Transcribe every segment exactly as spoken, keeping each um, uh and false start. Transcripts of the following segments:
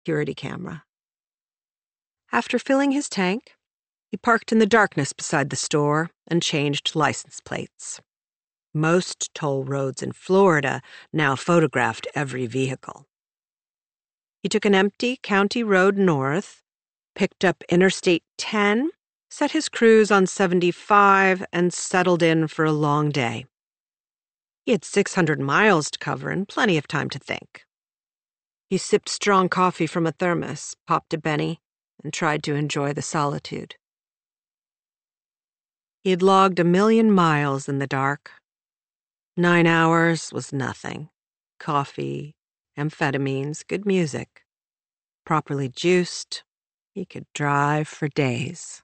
security camera. After filling his tank, he parked in the darkness beside the store and changed license plates. Most toll roads in Florida now photographed every vehicle. He took an empty county road north, picked up Interstate ten, set his cruise on seventy-five, and settled in for a long day. He had six hundred miles to cover and plenty of time to think. He sipped strong coffee from a thermos, popped a Benny, and tried to enjoy the solitude. He had logged a million miles in the dark. Nine hours was nothing. Coffee, amphetamines, good music. Properly juiced, he could drive for days.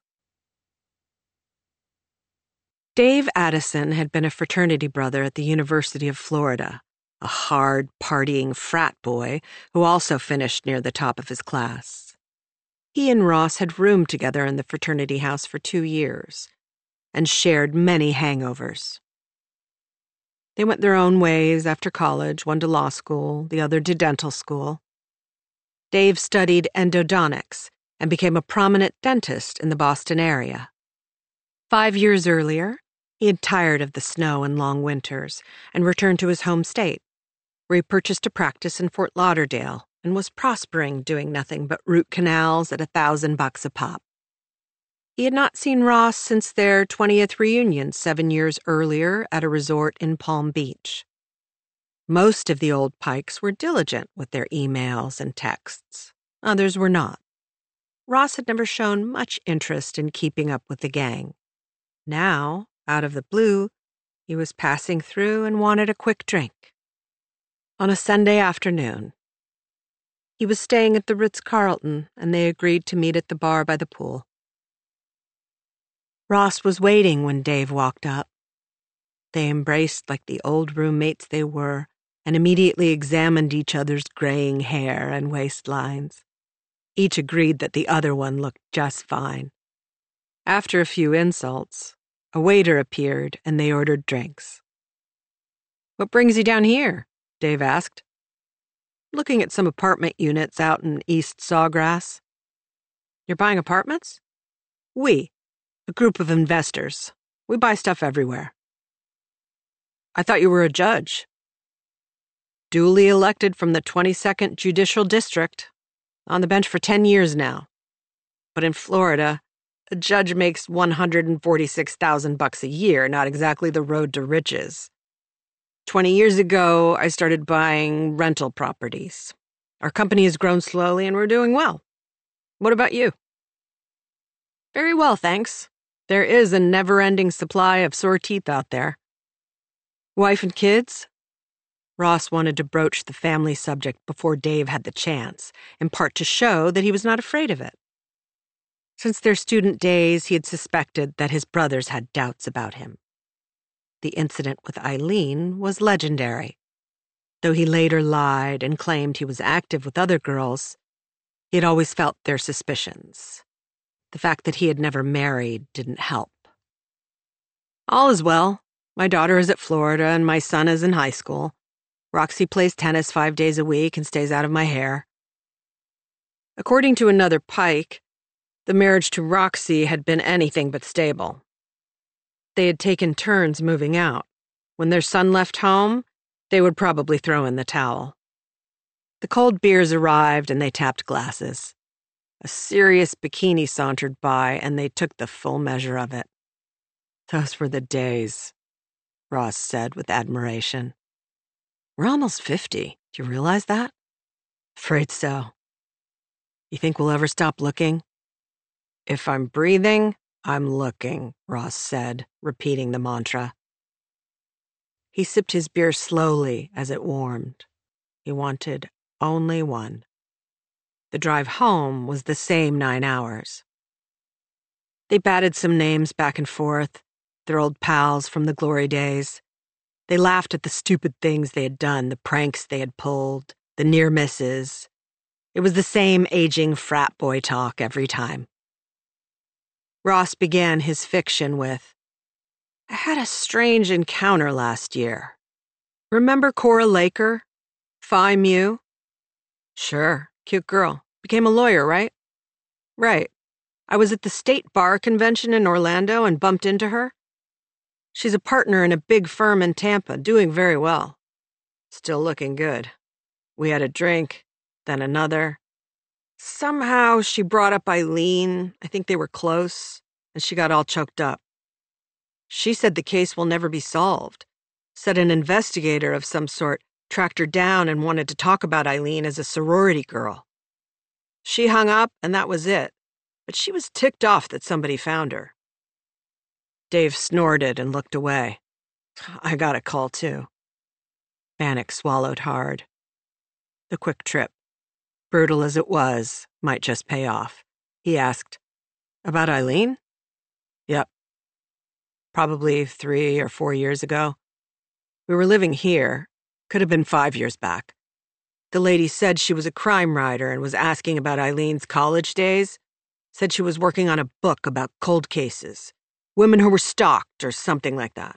Dave Addison had been a fraternity brother at the University of Florida, a hard, partying frat boy who also finished near the top of his class. He and Ross had roomed together in the fraternity house for two years and shared many hangovers. They went their own ways after college, one to law school, the other to dental school. Dave studied endodontics and became a prominent dentist in the Boston area. Five years earlier, he had tired of the snow and long winters and returned to his home state, where he purchased a practice in Fort Lauderdale and was prospering doing nothing but root canals at a thousand bucks a pop. He had not seen Ross since their twentieth reunion seven years earlier at a resort in Palm Beach. Most of the old Pikes were diligent with their emails and texts. Others were not. Ross had never shown much interest in keeping up with the gang. Now, out of the blue, he was passing through and wanted a quick drink. On a Sunday afternoon, he was staying at the Ritz-Carlton, and they agreed to meet at the bar by the pool. Ross was waiting when Dave walked up. They embraced like the old roommates they were and immediately examined each other's graying hair and waistlines. Each agreed that the other one looked just fine. After a few insults, a waiter appeared and they ordered drinks. "What brings you down here?" Dave asked. "Looking at some apartment units out in East Sawgrass." "You're buying apartments?" "We. A group of investors. We buy stuff everywhere." "I thought you were a judge." "Duly elected from the twenty-second Judicial District. On the bench for ten years now. But in Florida, a judge makes one hundred forty-six thousand bucks a year, not exactly the road to riches. Twenty years ago, I started buying rental properties. Our company has grown slowly and we're doing well. What about you?" "Very well, thanks. There is a never-ending supply of sore teeth out there." "Wife and kids?" Ross wanted to broach the family subject before Dave had the chance, in part to show that he was not afraid of it. Since their student days, he had suspected that his brothers had doubts about him. The incident with Eileen was legendary. Though he later lied and claimed he was active with other girls, he had always felt their suspicions. The fact that he had never married didn't help. "All is well. My daughter is at Florida and my son is in high school. Roxy plays tennis five days a week and stays out of my hair." According to another Pike, the marriage to Roxy had been anything but stable. They had taken turns moving out. When their son left home, they would probably throw in the towel. The cold beers arrived and they tapped glasses. A serious bikini sauntered by, and they took the full measure of it. "Those were the days," Ross said with admiration. "We're almost fifty. Do you realize that?" "Afraid so." "You think we'll ever stop looking?" "If I'm breathing, I'm looking," Ross said, repeating the mantra. He sipped his beer slowly as it warmed. He wanted only one. The drive home was the same nine hours. They batted some names back and forth, their old pals from the glory days. They laughed at the stupid things they had done, the pranks they had pulled, the near misses. It was the same aging frat boy talk every time. Ross began his fiction with, "I had a strange encounter last year. Remember Cora Laker? Phi Mu?" "Sure, cute girl. Became a lawyer, right? Right. I was at the state bar convention in Orlando and bumped into her. She's a partner in a big firm in Tampa, doing very well. Still looking good. We had a drink, then another. Somehow she brought up Eileen. I think they were close, and she got all choked up. She said the case will never be solved. Said an investigator of some sort tracked her down and wanted to talk about Eileen as a sorority girl. She hung up, and that was it. But she was ticked off that somebody found her. Dave snorted and looked away. I got a call, too. Bannock swallowed hard. The quick trip, brutal as it was, might just pay off. He asked, "About Eileen?" "Yep. Probably three or four years ago. We were living here. Could have been five years back. The lady said she was a crime writer and was asking about Eileen's college days. Said she was working on a book about cold cases, women who were stalked or something like that."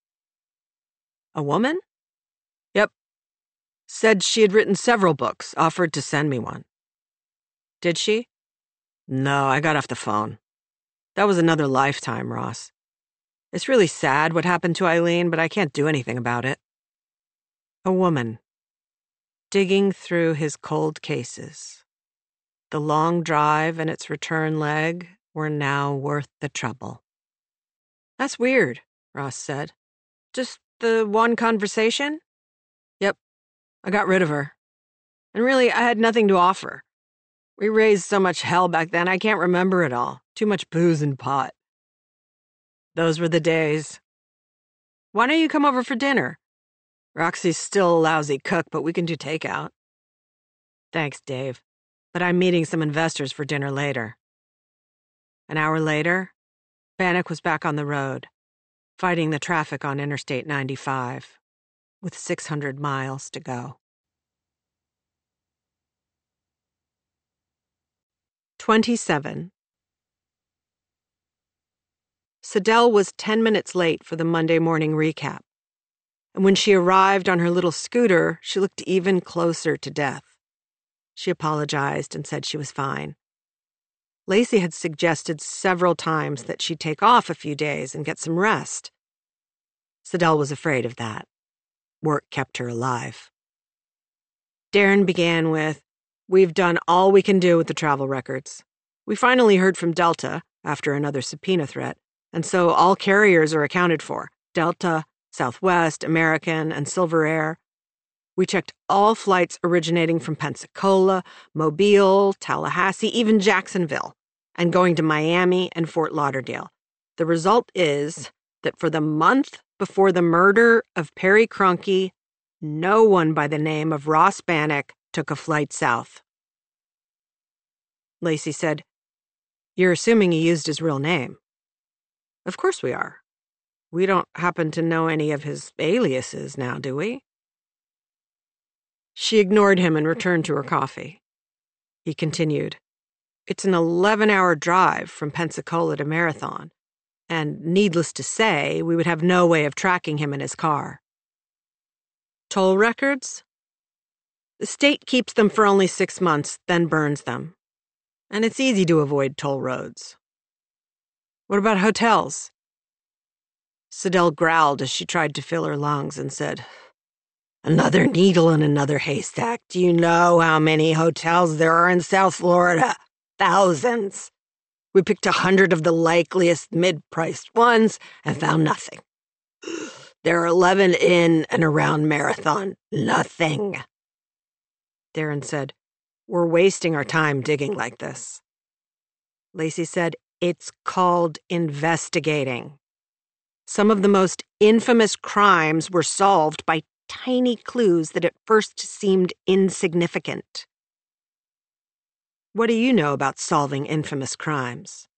"A woman?" "Yep. Said she had written several books, offered to send me one." "Did she?" "No, I got off the phone. That was another lifetime, Ross. It's really sad what happened to Eileen, but I can't do anything about it." A woman. Digging through his cold cases. The long drive and its return leg were now worth the trouble. "That's weird," Ross said. "Just the one conversation?" "Yep. I got rid of her. And really, I had nothing to offer. We raised so much hell back then, I can't remember it all. Too much booze and pot." "Those were the days. Why don't you come over for dinner? Roxy's still a lousy cook, but we can do takeout." "Thanks, Dave. But I'm meeting some investors for dinner later." An hour later, Bannock was back on the road, fighting the traffic on Interstate ninety-five, with six hundred miles to go. twenty-seven. Sadell was ten minutes late for the Monday morning recap, and when she arrived on her little scooter, she looked even closer to death. She apologized and said she was fine. Lacey had suggested several times that she'd take off a few days and get some rest. Sadell was afraid of that. Work kept her alive. Darren began with, "We've done all we can do with the travel records. We finally heard from Delta after another subpoena threat, and so all carriers are accounted for. Delta, Southwest, American, and Silver Air. We checked all flights originating from Pensacola, Mobile, Tallahassee, even Jacksonville, and going to Miami and Fort Lauderdale. The result is that for the month before the murder of Perry Cronky, no one by the name of Ross Bannock took a flight south." Lacey said, "You're assuming he used his real name." "Of course we are. We don't happen to know any of his aliases now, do we?" She ignored him and returned to her coffee. He continued, "It's an eleven-hour drive from Pensacola to Marathon, and needless to say, we would have no way of tracking him in his car." "Toll records?" "The state keeps them for only six months, then burns them. And it's easy to avoid toll roads." "What about hotels?" Sadell growled as she tried to fill her lungs and said, "Another needle in another haystack. Do you know how many hotels there are in South Florida? Thousands. We picked a hundred of the likeliest mid-priced ones and found nothing. There are eleven in and around Marathon. Nothing." Darren said, "We're wasting our time digging like this." Lacey said, "It's called investigating. Some of the most infamous crimes were solved by tiny clues that at first seemed insignificant." "What do you know about solving infamous crimes?"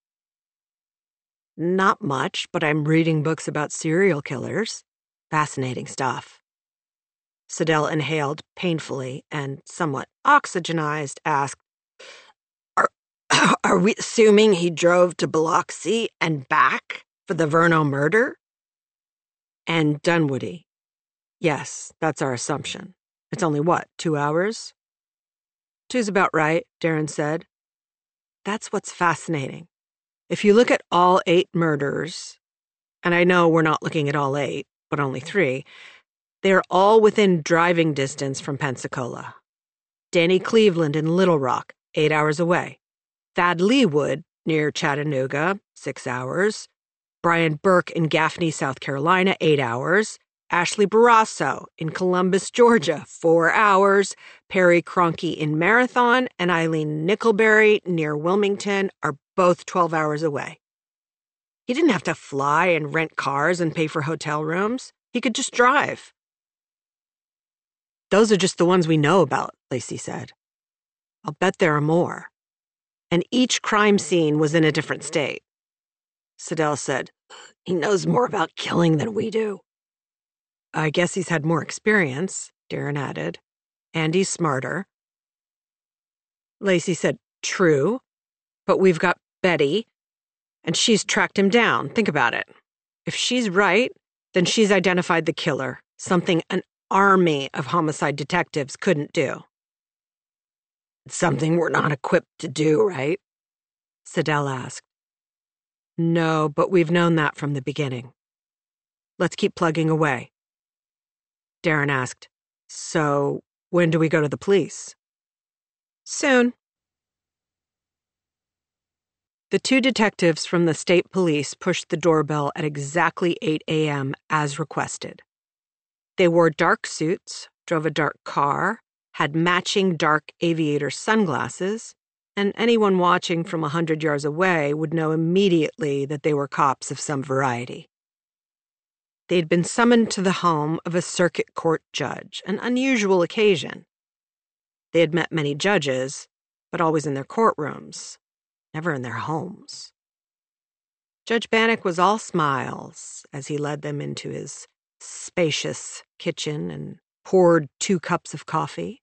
"Not much, but I'm reading books about serial killers. Fascinating stuff." Sadell inhaled painfully and, somewhat oxygenized, asked, Are, are we assuming he drove to Biloxi and back for the Verno murder?" "And Dunwoody. Yes, that's our assumption. It's only what, two hours?" Two's about right, Darren said. That's what's fascinating. If you look at all eight murders, and I know we're not looking at all eight, but only three, they're all within driving distance from Pensacola. Danny Cleveland in Little Rock, eight hours away. Thad Leawood, near Chattanooga, six hours. Brian Burke in Gaffney, South Carolina, eight hours. Ashley Barrasso in Columbus, Georgia, four hours. Perry Cronky in Marathon and Eileen Nickelberry near Wilmington are both twelve hours away. He didn't have to fly and rent cars and pay for hotel rooms. He could just drive. Those are just the ones we know about, Lacey said. I'll bet there are more. And each crime scene was in a different state. Siddell said, he knows more about killing than we do. I guess he's had more experience, Darren added. And he's smarter. Lacey said, true, but we've got Betty, and she's tracked him down. Think about it. If she's right, then she's identified the killer, something an army of homicide detectives couldn't do. It's something we're not equipped to do, right? Siddell asked. No, but we've known that from the beginning. Let's keep plugging away. Darren asked, so when do we go to the police? Soon. The two detectives from the state police pushed the doorbell at exactly eight a.m. as requested. They wore dark suits, drove a dark car, had matching dark aviator sunglasses, and anyone watching from a hundred yards away would know immediately that they were cops of some variety. They'd been summoned to the home of a circuit court judge, an unusual occasion. They had met many judges, but always in their courtrooms, never in their homes. Judge Bannock was all smiles as he led them into his spacious kitchen and poured two cups of coffee.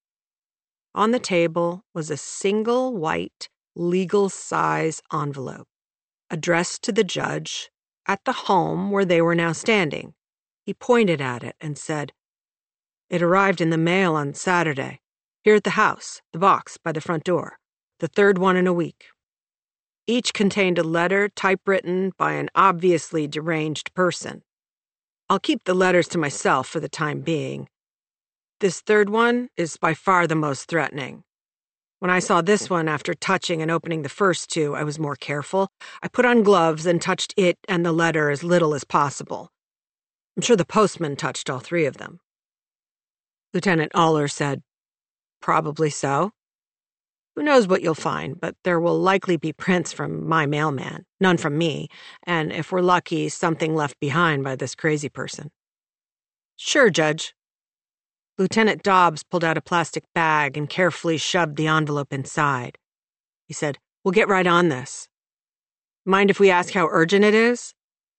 On the table was a single white, legal-size envelope, addressed to the judge at the home where they were now standing. He pointed at it and said, it arrived in the mail on Saturday, here at the house, the box by the front door, the third one in a week. Each contained a letter typewritten by an obviously deranged person. I'll keep the letters to myself for the time being. This third one is by far the most threatening. When I saw this one after touching and opening the first two, I was more careful. I put on gloves and touched it and the letter as little as possible. I'm sure the postman touched all three of them. Lieutenant Aller said, probably so. Who knows what you'll find, but there will likely be prints from my mailman, none from me, and if we're lucky, something left behind by this crazy person. Sure, Judge. Lieutenant Dobbs pulled out a plastic bag and carefully shoved the envelope inside. He said, we'll get right on this. Mind if we ask how urgent it is?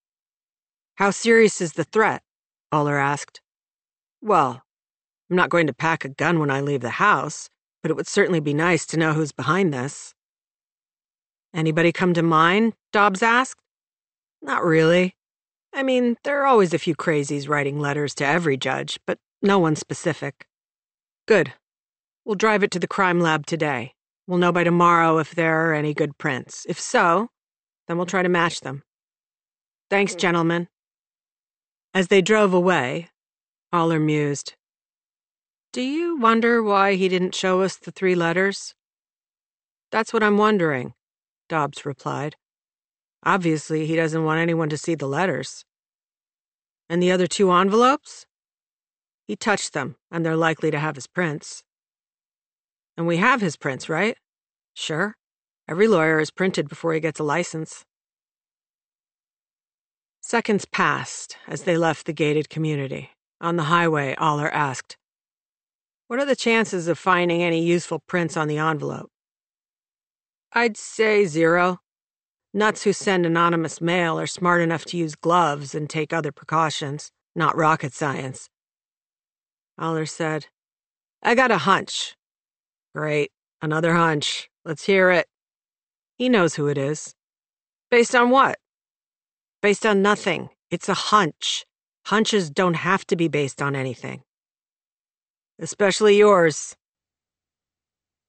How serious is the threat? Aller asked. Well, I'm not going to pack a gun when I leave the house, but it would certainly be nice to know who's behind this. Anybody come to mind? Dobbs asked. Not really. I mean, there are always a few crazies writing letters to every judge, but no one specific. Good. We'll drive it to the crime lab today. We'll know by tomorrow if there are any good prints. If so, then we'll try to match them. Thanks, gentlemen. As they drove away, Aller mused. Do you wonder why he didn't show us the three letters? That's what I'm wondering, Dobbs replied. Obviously, he doesn't want anyone to see the letters. And the other two envelopes? He touched them, and they're likely to have his prints. And we have his prints, right? Sure. Every lawyer is printed before he gets a license. Seconds passed as they left the gated community. On the highway, Aller asked, what are the chances of finding any useful prints on the envelope? I'd say zero. Nuts who send anonymous mail are smart enough to use gloves and take other precautions, not rocket science. Aller said, I got a hunch. Great, another hunch. Let's hear it. He knows who it is. Based on what? Based on nothing. It's a hunch. Hunches don't have to be based on anything. Especially yours.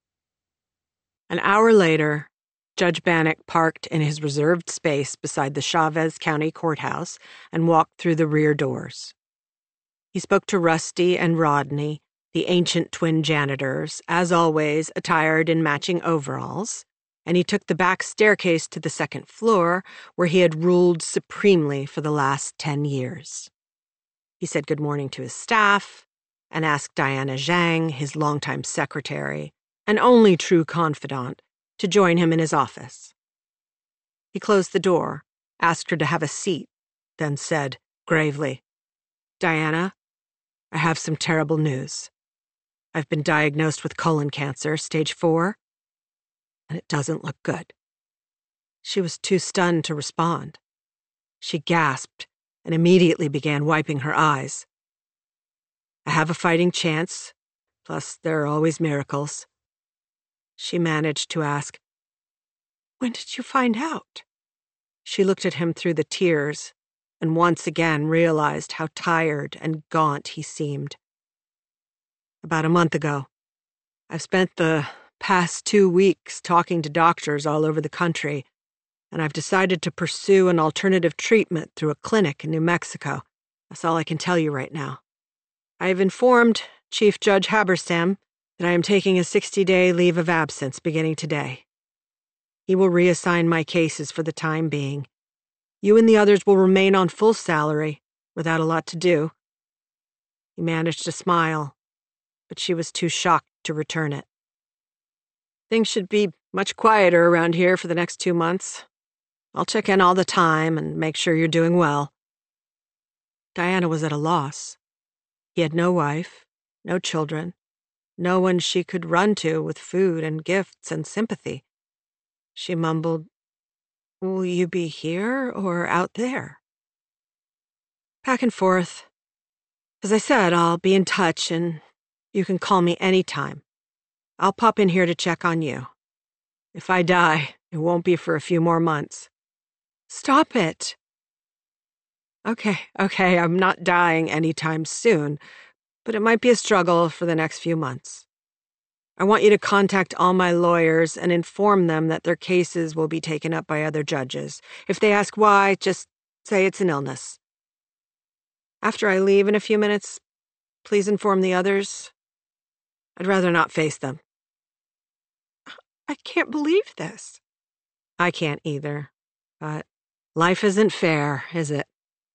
An hour later, Judge Bannock parked in his reserved space beside the Chavez County Courthouse and walked through the rear doors. He spoke to Rusty and Rodney, the ancient twin janitors, as always attired in matching overalls, and he took the back staircase to the second floor, where he had ruled supremely for the last ten years. He said good morning to his staff and asked Diana Zhang, his longtime secretary, and only true confidant, to join him in his office. He closed the door, asked her to have a seat, then said, gravely, "Diana, I have some terrible news. I've been diagnosed with colon cancer, stage four, and it doesn't look good." She was too stunned to respond. She gasped and immediately began wiping her eyes. "I have a fighting chance, plus there are always miracles." She managed to ask, "When did you find out?" She looked at him through the tears and once again realized how tired and gaunt he seemed. "About a month ago. I've spent the past two weeks talking to doctors all over the country, and I've decided to pursue an alternative treatment through a clinic in New Mexico. That's all I can tell you right now. I have informed Chief Judge Haberstam that I am taking a sixty-day leave of absence beginning today. He will reassign my cases for the time being. You and the others will remain on full salary, without a lot to do." He managed to smile, but she was too shocked to return it. "Things should be much quieter around here for the next two months. I'll check in all the time and make sure you're doing well." Diana was at a loss. He had no wife, no children, no one she could run to with food and gifts and sympathy. She mumbled, "Will you be here or out there?" "Back and forth. As I said, I'll be in touch and you can call me anytime. I'll pop in here to check on you. If I die, it won't be for a few more months." "Stop it." Okay, okay, I'm not dying anytime soon, but it might be a struggle for the next few months. I want you to contact all my lawyers and inform them that their cases will be taken up by other judges. If they ask why, just say it's an illness. After I leave in a few minutes, please inform the others. I'd rather not face them." "I can't believe this." "I can't either, but life isn't fair, is it?"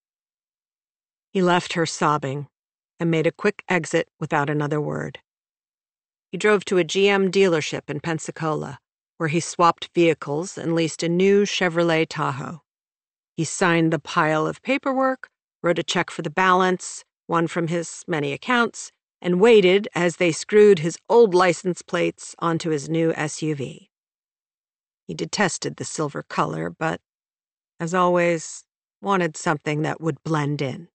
He left her sobbing and made a quick exit without another word. He drove to a G M dealership in Pensacola, where he swapped vehicles and leased a new Chevrolet Tahoe. He signed the pile of paperwork, wrote a check for the balance, one from his many accounts, and waited as they screwed his old license plates onto his new S U V. He detested the silver color, but, as always, wanted something that would blend in.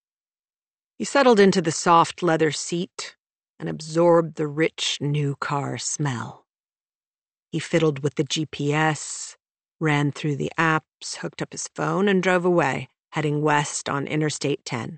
He settled into the soft leather seat and absorbed the rich new car smell. He fiddled with the G P S, ran through the apps, hooked up his phone, and drove away, heading west on Interstate ten.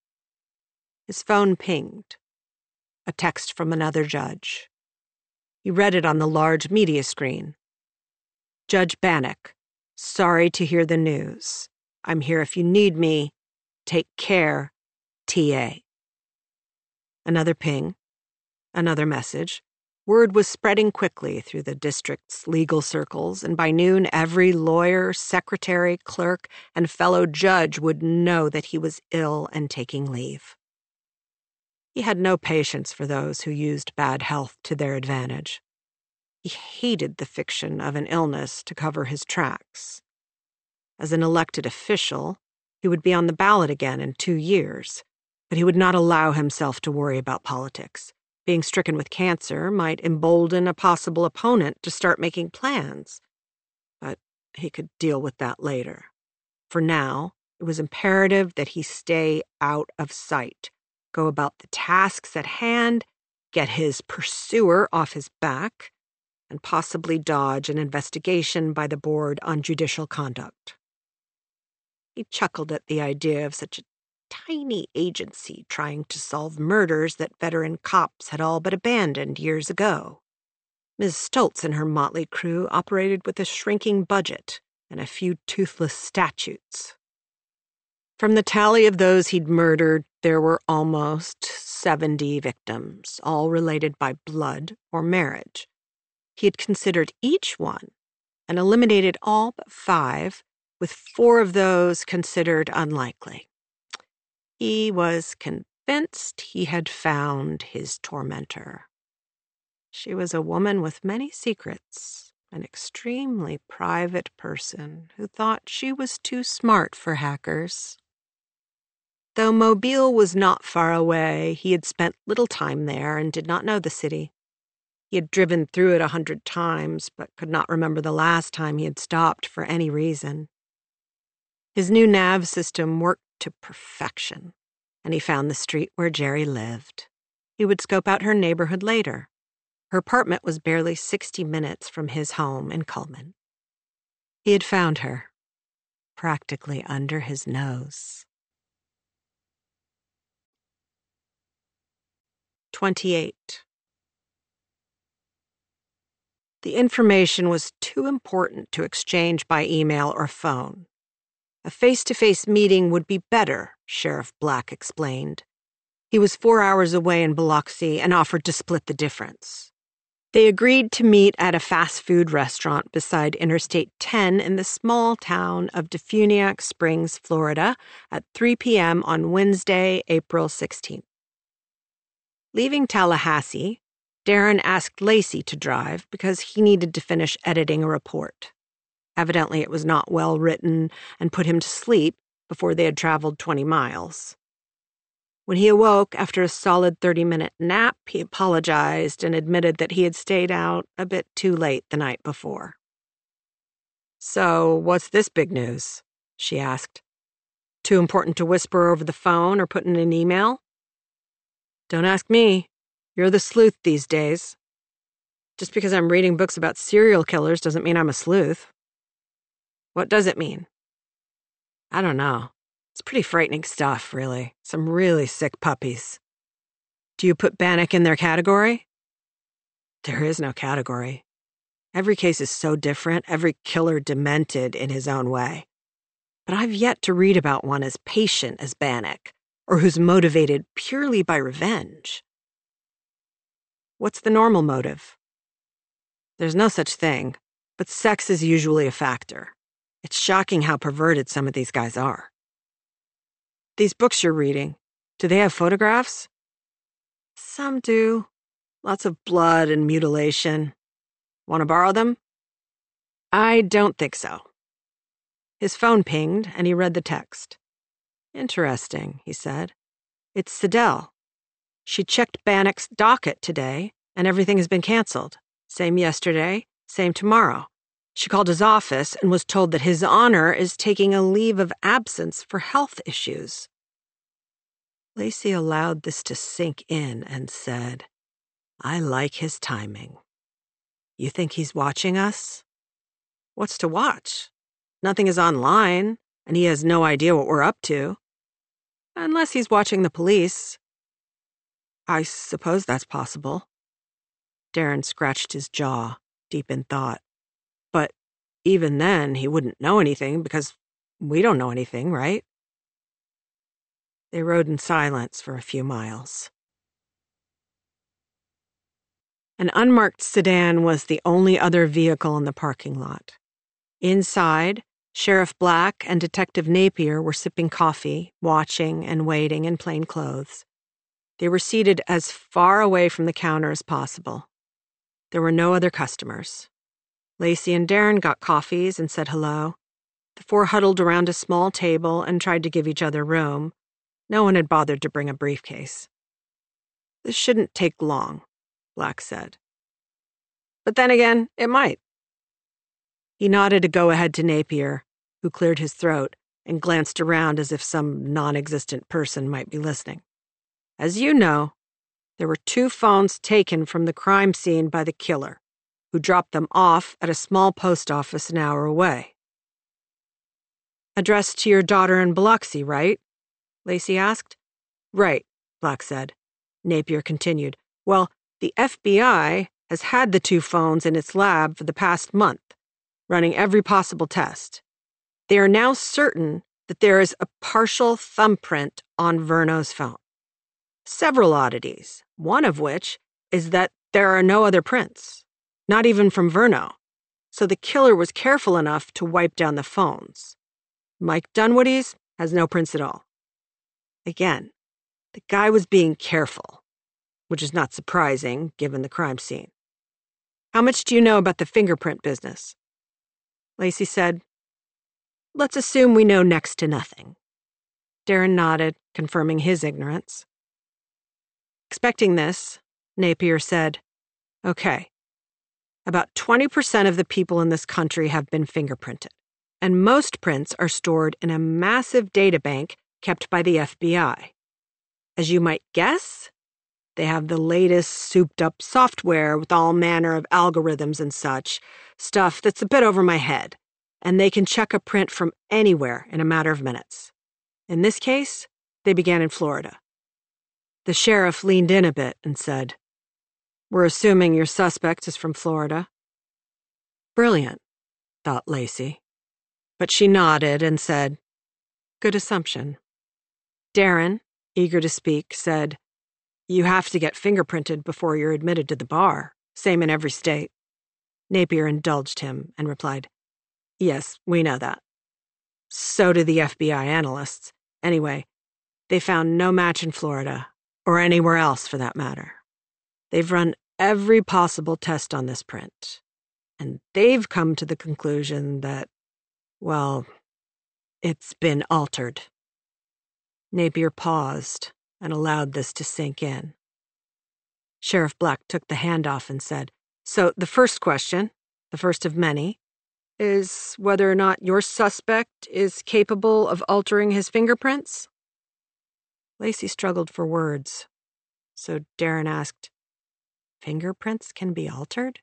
His phone pinged. A text from another judge. He read it on the large media screen. "Judge Bannock, sorry to hear the news. I'm here if you need me. Take care, T A" Another ping. Another message. Word was spreading quickly through the district's legal circles, and by noon every lawyer, secretary, clerk, and fellow judge would know that he was ill and taking leave. He had no patience for those who used bad health to their advantage. He hated the fiction of an illness to cover his tracks. As an elected official, he would be on the ballot again in two years, but he would not allow himself to worry about politics. Being stricken with cancer might embolden a possible opponent to start making plans, but he could deal with that later. For now, it was imperative that he stay out of sight, go about the tasks at hand, get his pursuer off his back, and possibly dodge an investigation by the Board on Judicial Conduct. He chuckled at the idea of such a tiny agency trying to solve murders that veteran cops had all but abandoned years ago. Miz Stoltz and her motley crew operated with a shrinking budget and a few toothless statutes. From the tally of those he'd murdered, there were almost seventy victims, all related by blood or marriage. He had considered each one and eliminated all but five, with four of those considered unlikely. He was convinced he had found his tormentor. She was a woman with many secrets, an extremely private person who thought she was too smart for hackers. Though Mobile was not far away, he had spent little time there and did not know the city. He had driven through it a hundred times, but could not remember the last time he had stopped for any reason. His new nav system worked to perfection, and he found the street where Jerry lived. He would scope out her neighborhood later. Her apartment was barely sixty minutes from his home in Cullman. He had found her, practically under his nose. twenty-eight. The information was too important to exchange by email or phone. A face-to-face meeting would be better, Sheriff Black explained. He was four hours away in Biloxi and offered to split the difference. They agreed to meet at a fast food restaurant beside Interstate ten in the small town of Defuniak Springs, Florida, at three p.m. on Wednesday, April sixteenth. Leaving Tallahassee, Darren asked Lacey to drive because he needed to finish editing a report. Evidently, it was not well written and put him to sleep before they had traveled twenty miles. When he awoke after a solid thirty-minute nap, he apologized and admitted that he had stayed out a bit too late the night before. "So, what's this big news?" she asked. "Too important to whisper over the phone or put in an email?" "Don't ask me. You're the sleuth these days. Just because I'm reading books about serial killers doesn't mean I'm a sleuth." "What does it mean?" "I don't know. It's pretty frightening stuff, really. Some really sick puppies." "Do you put Bannock in their category?" "There is no category. Every case is so different, every killer demented in his own way. But I've yet to read about one as patient as Bannock, or who's motivated purely by revenge." "What's the normal motive?" "There's no such thing, but sex is usually a factor. It's shocking how perverted some of these guys are." "These books you're reading, do they have photographs?" "Some do. Lots of blood and mutilation. Want to borrow them?" "I don't think so." His phone pinged, and he read the text. "Interesting," he said. "It's Sidell. She checked Bannock's docket today, and everything has been canceled. Same yesterday, same tomorrow. She called his office and was told that His Honor is taking a leave of absence for health issues." Lacey allowed this to sink in and said, "I like his timing. You think he's watching us?" "What's to watch? Nothing is online, and he has no idea what we're up to. Unless he's watching the police." "I suppose that's possible." Darren scratched his jaw, deep in thought. "But even then, he wouldn't know anything because we don't know anything, right?" They rode in silence for a few miles. An unmarked sedan was the only other vehicle in the parking lot. Inside, Sheriff Black and Detective Napier were sipping coffee, watching and waiting in plain clothes. They were seated as far away from the counter as possible. There were no other customers. Lacey and Darren got coffees and said hello. The four huddled around a small table and tried to give each other room. No one had bothered to bring a briefcase. "This shouldn't take long," Black said. "But then again, it might." He nodded a go-ahead to Napier, who cleared his throat and glanced around as if some non-existent person might be listening. "As you know, there were two phones taken from the crime scene by the killer, who dropped them off at a small post office an hour away." "Addressed to your daughter in Biloxi, right?" Lacey asked. "Right," Black said. Napier continued, "Well, the F B I has had the two phones in its lab for the past month, running every possible test. They are now certain that there is a partial thumbprint on Verno's phone. Several oddities, one of which is that there are no other prints, not even from Verno, so the killer was careful enough to wipe down the phones. Mike Dunwoody's has no prints at all. Again, the guy was being careful, which is not surprising given the crime scene. How much do you know about the fingerprint business? Lacey said, let's assume we know next to nothing. Darren nodded, confirming his ignorance. Expecting this, Napier said, okay, about twenty percent of the people in this country have been fingerprinted, and most prints are stored in a massive databank kept by the F B I. As you might guess, they have the latest souped-up software with all manner of algorithms and such, stuff that's a bit over my head, and they can check a print from anywhere in a matter of minutes. In this case, they began in Florida. The sheriff leaned in a bit and said, we're assuming your suspect is from Florida. Brilliant, thought Lacey. But she nodded and said, good assumption. Darren, eager to speak, said, you have to get fingerprinted before you're admitted to the bar, same in every state. Napier indulged him and replied, yes, we know that. So do the F B I analysts. Anyway, they found no match in Florida, or anywhere else for that matter. They've run every possible test on this print, and they've come to the conclusion that, well, it's been altered. Napier paused and allowed this to sink in. Sheriff Black took the handoff and said, so the first question, the first of many, is whether or not your suspect is capable of altering his fingerprints? Lacey struggled for words, so Darren asked, fingerprints can be altered?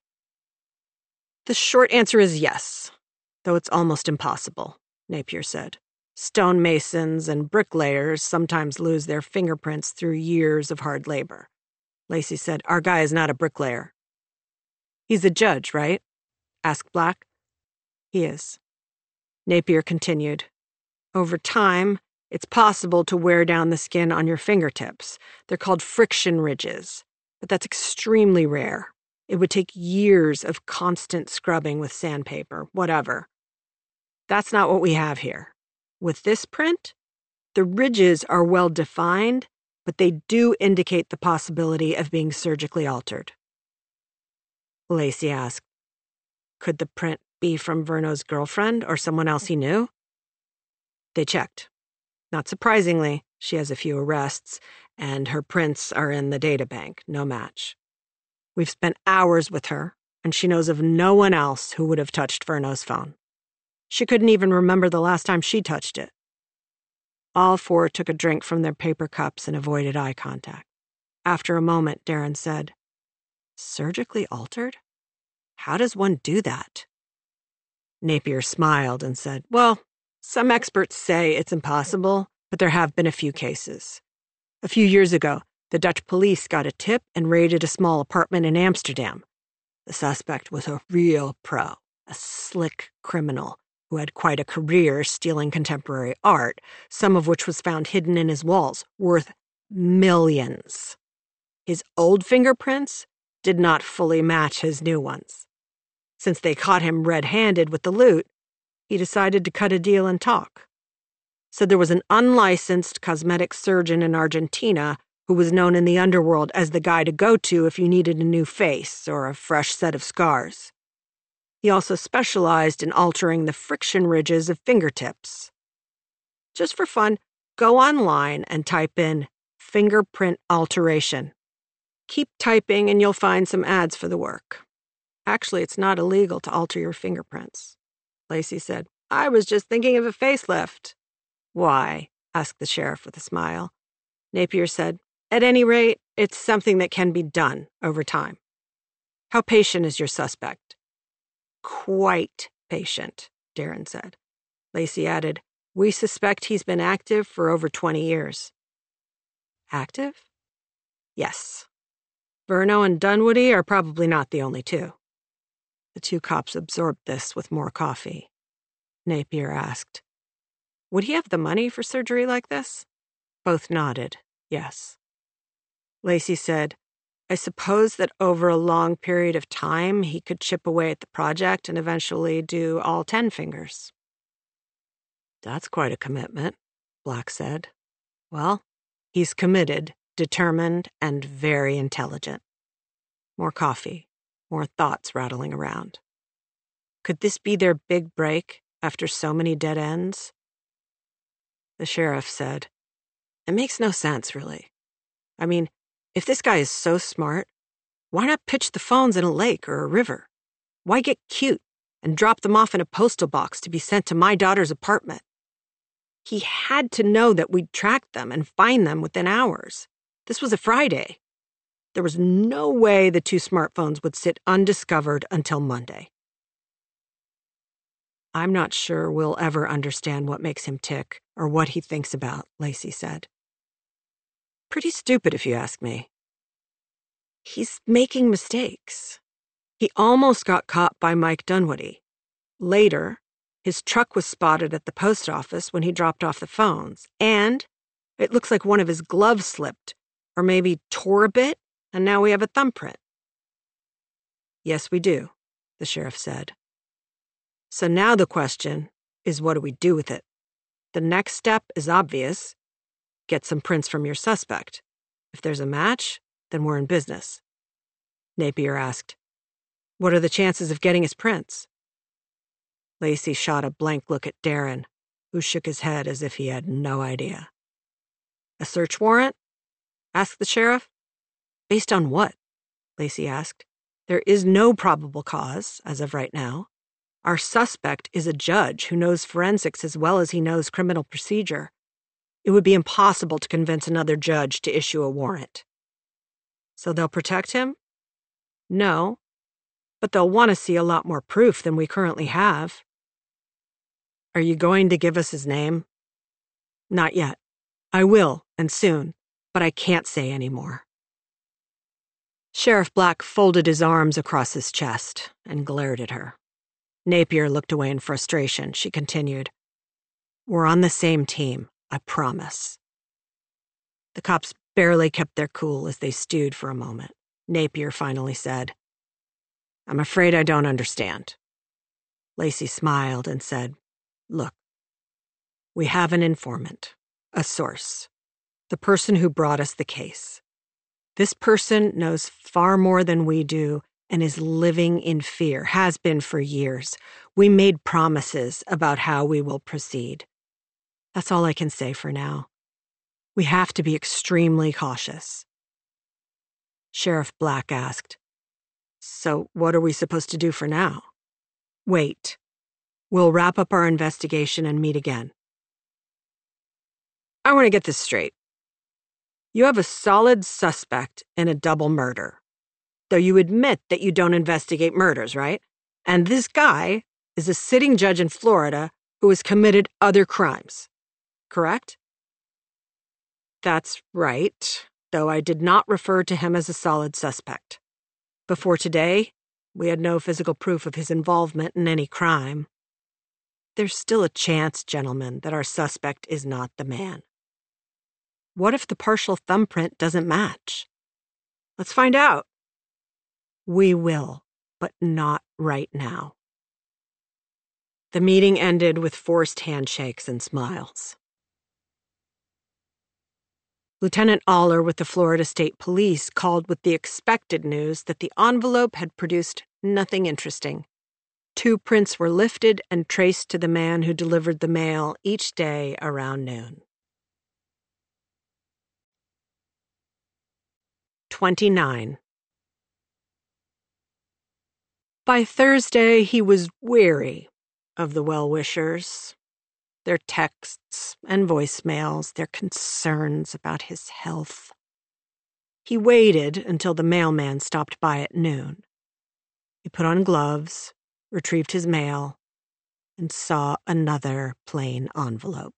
The short answer is yes, though it's almost impossible, Napier said. Stonemasons and bricklayers sometimes lose their fingerprints through years of hard labor. Lacey said, our guy is not a bricklayer. He's a judge, right? Asked Black. He is. Napier continued. Over time, it's possible to wear down the skin on your fingertips. They're called friction ridges, but that's extremely rare. It would take years of constant scrubbing with sandpaper, whatever. That's not what we have here. With this print, the ridges are well defined, but they do indicate the possibility of being surgically altered. Lacey asked, could the print be from Verno's girlfriend or someone else he knew? They checked. Not surprisingly, she has a few arrests, and her prints are in the databank, no match. We've spent hours with her, and she knows of no one else who would have touched Verno's phone. She couldn't even remember the last time she touched it. All four took a drink from their paper cups and avoided eye contact. After a moment, Darren said, surgically altered? How does one do that? Napier smiled and said, well, some experts say it's impossible, but there have been a few cases. A few years ago, the Dutch police got a tip and raided a small apartment in Amsterdam. The suspect was a real pro, a slick criminal who had quite a career stealing contemporary art, some of which was found hidden in his walls, worth millions. His old fingerprints did not fully match his new ones. Since they caught him red-handed with the loot, he decided to cut a deal and talk. So there was an unlicensed cosmetic surgeon in Argentina who was known in the underworld as the guy to go to if you needed a new face or a fresh set of scars. He also specialized in altering the friction ridges of fingertips. Just for fun, go online and type in fingerprint alteration. Keep typing and you'll find some ads for the work. Actually, it's not illegal to alter your fingerprints. Lacey said, I was just thinking of a facelift. Why? Asked the sheriff with a smile. Napier said, at any rate, it's something that can be done over time. How patient is your suspect? Quite patient, Darren said. Lacey added, we suspect he's been active for over twenty years. Active? Yes. Verno and Dunwoody are probably not the only two. The two cops absorbed this with more coffee. Napier asked, "Would he have the money for surgery like this?" Both nodded, yes. Lacey said, "I suppose that over a long period of time he could chip away at the project and eventually do all ten fingers." "That's quite a commitment," Black said. "Well, he's committed, determined, and very intelligent." More coffee, more thoughts rattling around. Could this be their big break after so many dead ends? The sheriff said, "It makes no sense, really. I mean, if this guy is so smart, why not pitch the phones in a lake or a river? Why get cute and drop them off in a postal box to be sent to my daughter's apartment? He had to know that we'd track them and find them within hours. This was a Friday. There was no way the two smartphones would sit undiscovered until Monday." "I'm not sure we'll ever understand what makes him tick or what he thinks about," Lacey said. "Pretty stupid if you ask me. He's making mistakes. He almost got caught by Mike Dunwoody. Later, his truck was spotted at the post office when he dropped off the phones, and it looks like one of his gloves slipped, or maybe tore a bit, and now we have a thumbprint." "Yes, we do," the sheriff said. "So now the question is, what do we do with it? The next step is obvious. Get some prints from your suspect. If there's a match, then we're in business." Napier asked, "What are the chances of getting his prints?" Lacey shot a blank look at Darren, who shook his head as if he had no idea. "A search warrant?" asked the sheriff. "Based on what?" Lacey asked. "There is no probable cause, as of right now. Our suspect is a judge who knows forensics as well as he knows criminal procedure. It would be impossible to convince another judge to issue a warrant." "So they'll protect him?" "No, but they'll want to see a lot more proof than we currently have." "Are you going to give us his name?" "Not yet. I will, and soon, but I can't say any more." Sheriff Black folded his arms across his chest and glared at her. Napier looked away in frustration. She continued, "We're on the same team, I promise." The cops barely kept their cool as they stewed for a moment. Napier finally said, "I'm afraid I don't understand." Lacey smiled and said, "Look, we have an informant, a source, the person who brought us the case. This person knows far more than we do and is living in fear, has been for years. We made promises about how we will proceed. That's all I can say for now. We have to be extremely cautious." Sheriff Black asked, "So what are we supposed to do for now?" "Wait. We'll wrap up our investigation and meet again." "I want to get this straight. You have a solid suspect in a double murder, though you admit that you don't investigate murders, right? And this guy is a sitting judge in Florida who has committed other crimes, correct?" "That's right, though I did not refer to him as a solid suspect. Before today, we had no physical proof of his involvement in any crime. There's still a chance, gentlemen, that our suspect is not the man. What if the partial thumbprint doesn't match? Let's find out." "We will, but not right now." The meeting ended with forced handshakes and smiles. Lieutenant Aller with the Florida State Police called with the expected news that the envelope had produced nothing interesting. Two prints were lifted and traced to the man who delivered the mail each day around noon. twenty-nine. By Thursday, he was weary of the well-wishers, their texts and voicemails, their concerns about his health. He waited until the mailman stopped by at noon. He put on gloves, retrieved his mail, and saw another plain envelope.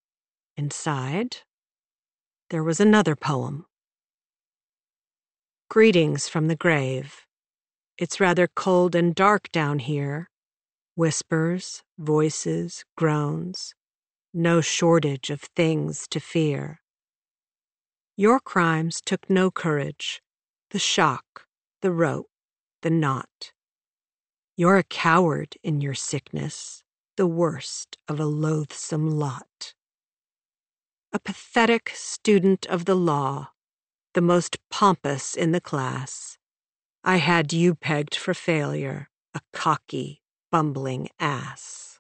Inside, there was another poem. Greetings from the grave. It's rather cold and dark down here. Whispers, voices, groans. No shortage of things to fear. Your crimes took no courage. The shock, the rope, the knot. You're a coward in your sickness, the worst of a loathsome lot. A pathetic student of the law, the most pompous in the class. I had you pegged for failure, a cocky, bumbling ass.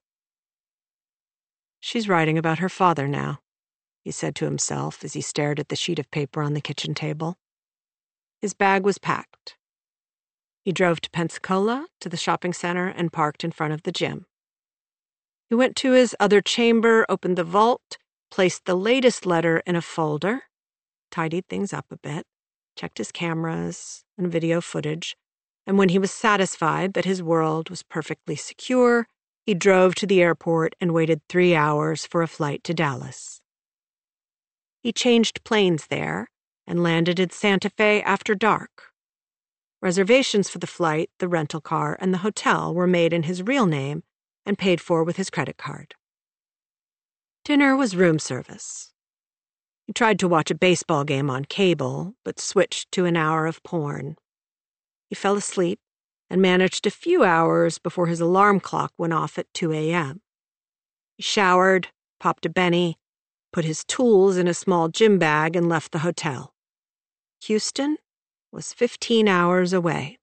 She's writing about her father now, he said to himself as he stared at the sheet of paper on the kitchen table. His bag was packed. He drove to Pensacola, to the shopping center, and parked in front of the gym. He went to his other chamber, opened the vault, placed the latest letter in a folder, tidied things up a bit, checked his cameras and video footage, and when he was satisfied that his world was perfectly secure, he drove to the airport and waited three hours for a flight to Dallas. He changed planes there and landed in Santa Fe after dark. Reservations for the flight, the rental car, and the hotel were made in his real name and paid for with his credit card. Dinner was room service. He tried to watch a baseball game on cable, but switched to an hour of porn. He fell asleep and managed a few hours before his alarm clock went off at two a.m. He showered, popped a Benny, put his tools in a small gym bag, and left the hotel. Houston was fifteen hours away.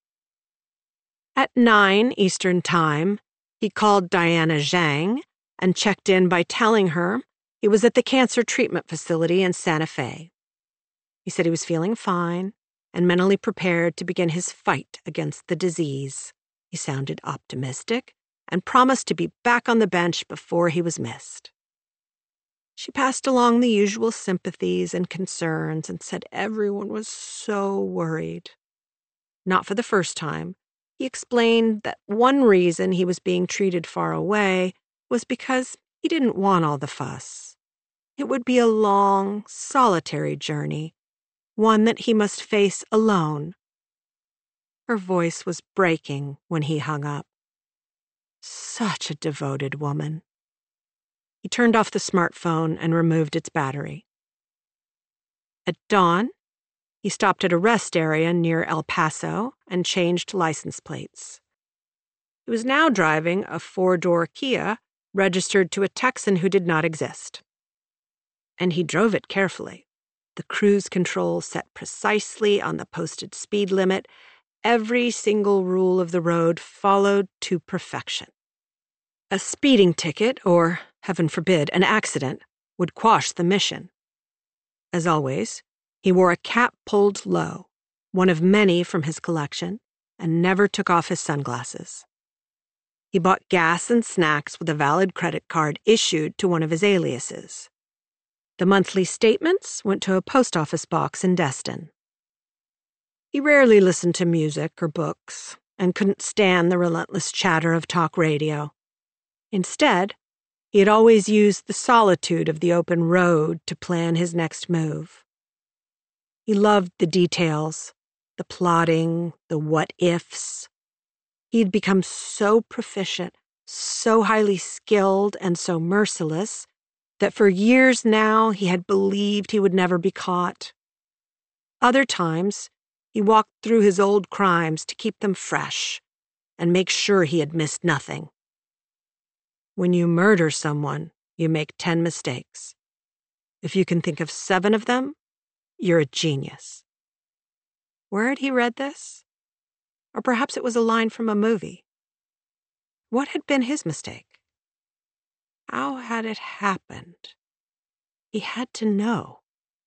At nine Eastern Time, he called Diana Zhang and checked in by telling her he was at the cancer treatment facility in Santa Fe. He said he was feeling fine and mentally prepared to begin his fight against the disease. He sounded optimistic and promised to be back on the bench before he was missed. She passed along the usual sympathies and concerns and said everyone was so worried. Not for the first time, he explained that one reason he was being treated far away was because he didn't want all the fuss. It would be a long, solitary journey, one that he must face alone. Her voice was breaking when he hung up. Such a devoted woman. He turned off the smartphone and removed its battery. At dawn, he stopped at a rest area near El Paso and changed license plates. He was now driving a four-door Kia registered to a Texan who did not exist. And he drove it carefully. The cruise control set precisely on the posted speed limit, every single rule of the road followed to perfection. A speeding ticket, or, heaven forbid, an accident, would quash the mission. As always, he wore a cap pulled low, one of many from his collection, and never took off his sunglasses. He bought gas and snacks with a valid credit card issued to one of his aliases. The monthly statements went to a post office box in Destin. He rarely listened to music or books and couldn't stand the relentless chatter of talk radio. Instead, he had always used the solitude of the open road to plan his next move. He loved the details, the plotting, the what-ifs. He had become so proficient, so highly skilled, and so merciless that for years now he had believed he would never be caught. Other times, he walked through his old crimes to keep them fresh and make sure he had missed nothing. When you murder someone, you make ten mistakes. If you can think of seven of them, you're a genius. Where had he read this? Or perhaps it was a line from a movie. What had been his mistake? How had it happened? He had to know.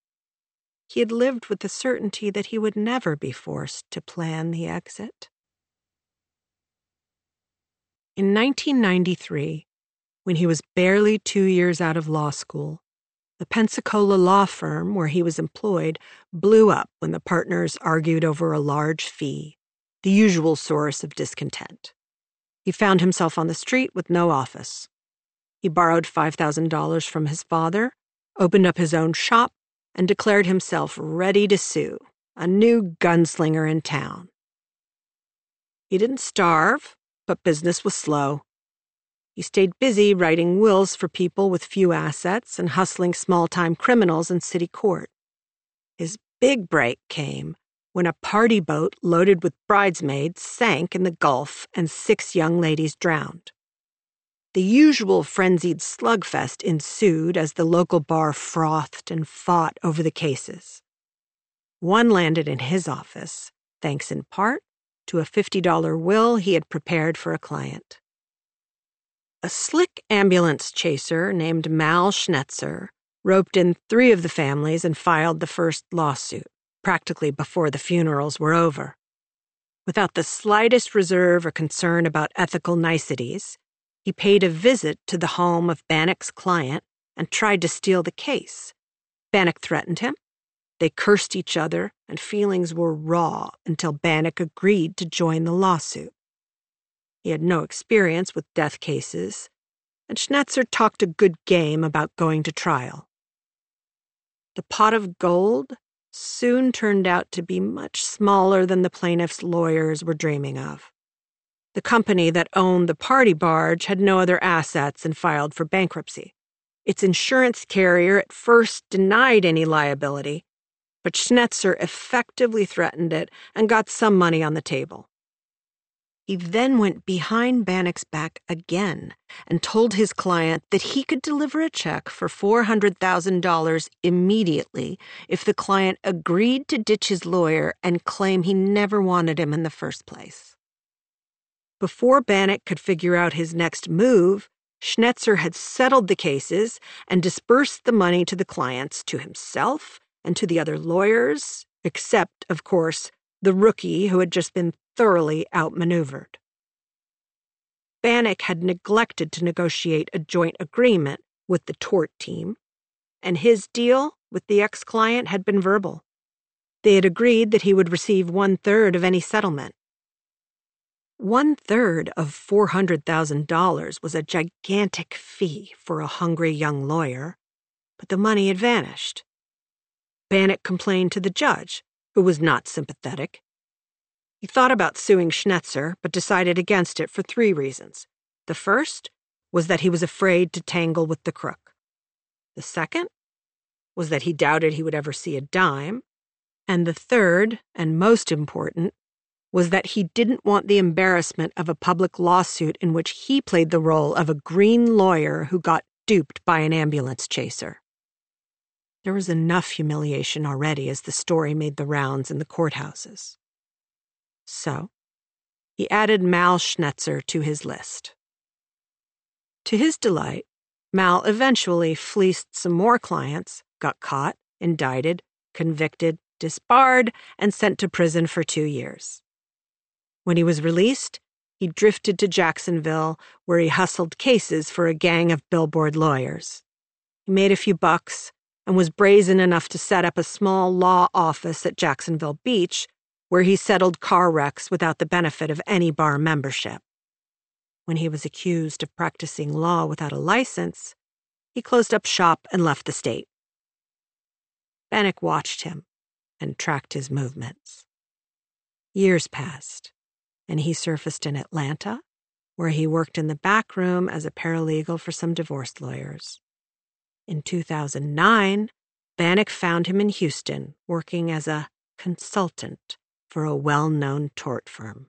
He had lived with the certainty that he would never be forced to plan the exit. In nineteen ninety-three, when he was barely two years out of law school, the Pensacola law firm where he was employed blew up when the partners argued over a large fee, the usual source of discontent. He found himself on the street with no office. He borrowed five thousand dollars from his father, opened up his own shop, and declared himself ready to sue, a new gunslinger in town. He didn't starve, but business was slow. He stayed busy writing wills for people with few assets and hustling small-time criminals in city court. His big break came when a party boat loaded with bridesmaids sank in the Gulf and six young ladies drowned. The usual frenzied slugfest ensued as the local bar frothed and fought over the cases. One landed in his office, thanks in part to a fifty dollar will he had prepared for a client. A slick ambulance chaser named Mal Schnetzer roped in three of the families and filed the first lawsuit, practically before the funerals were over. Without the slightest reserve or concern about ethical niceties, he paid a visit to the home of Bannock's client and tried to steal the case. Bannock threatened him. They cursed each other, and feelings were raw until Bannock agreed to join the lawsuit. He had no experience with death cases, and Schnetzer talked a good game about going to trial. The pot of gold soon turned out to be much smaller than the plaintiff's lawyers were dreaming of. The company that owned the party barge had no other assets and filed for bankruptcy. Its insurance carrier at first denied any liability, but Schnetzer effectively threatened it and got some money on the table. He then went behind Bannock's back again and told his client that he could deliver a check for four hundred thousand dollars immediately if the client agreed to ditch his lawyer and claim he never wanted him in the first place. Before Bannock could figure out his next move, Schnetzer had settled the cases and dispersed the money to the clients, to himself, and to the other lawyers, except, of course, the rookie who had just been thoroughly outmaneuvered. Bannock had neglected to negotiate a joint agreement with the tort team, and his deal with the ex-client had been verbal. They had agreed that he would receive one-third of any settlement. One-third of four hundred thousand dollars was a gigantic fee for a hungry young lawyer, but the money had vanished. Bannock complained to the judge, who was not sympathetic. He thought about suing Schnetzer, but decided against it for three reasons. The first was that he was afraid to tangle with the crook. The second was that he doubted he would ever see a dime. And the third, and most important, was that he didn't want the embarrassment of a public lawsuit in which he played the role of a green lawyer who got duped by an ambulance chaser. There was enough humiliation already as the story made the rounds in the courthouses. So, he added Mal Schnetzer to his list. To his delight, Mal eventually fleeced some more clients, got caught, indicted, convicted, disbarred, and sent to prison for two years. When he was released, he drifted to Jacksonville, where he hustled cases for a gang of billboard lawyers. He made a few bucks and was brazen enough to set up a small law office at Jacksonville Beach, where he settled car wrecks without the benefit of any bar membership. When he was accused of practicing law without a license, he closed up shop and left the state. Bannock watched him and tracked his movements. Years passed, and he surfaced in Atlanta, where he worked in the back room as a paralegal for some divorce lawyers. In two thousand nine, Bannock found him in Houston, working as a consultant for a well-known tort firm.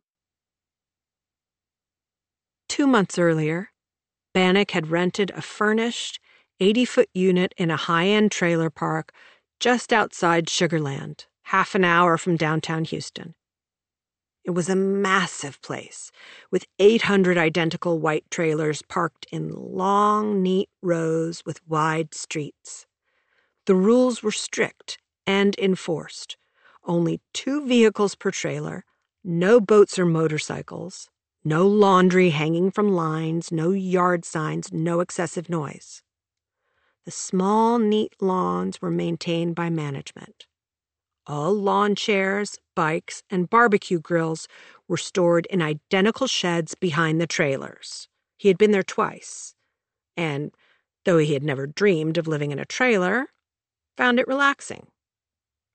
Two months earlier, Bannock had rented a furnished, eighty-foot unit in a high-end trailer park just outside Sugar Land, half an hour from downtown Houston. It was a massive place, with eight hundred identical white trailers parked in long, neat rows with wide streets. The rules were strict and enforced. Only two vehicles per trailer, no boats or motorcycles, no laundry hanging from lines, no yard signs, no excessive noise. The small, neat lawns were maintained by management. All lawn chairs, bikes, and barbecue grills were stored in identical sheds behind the trailers. He had been there twice, and, though he had never dreamed of living in a trailer, found it relaxing.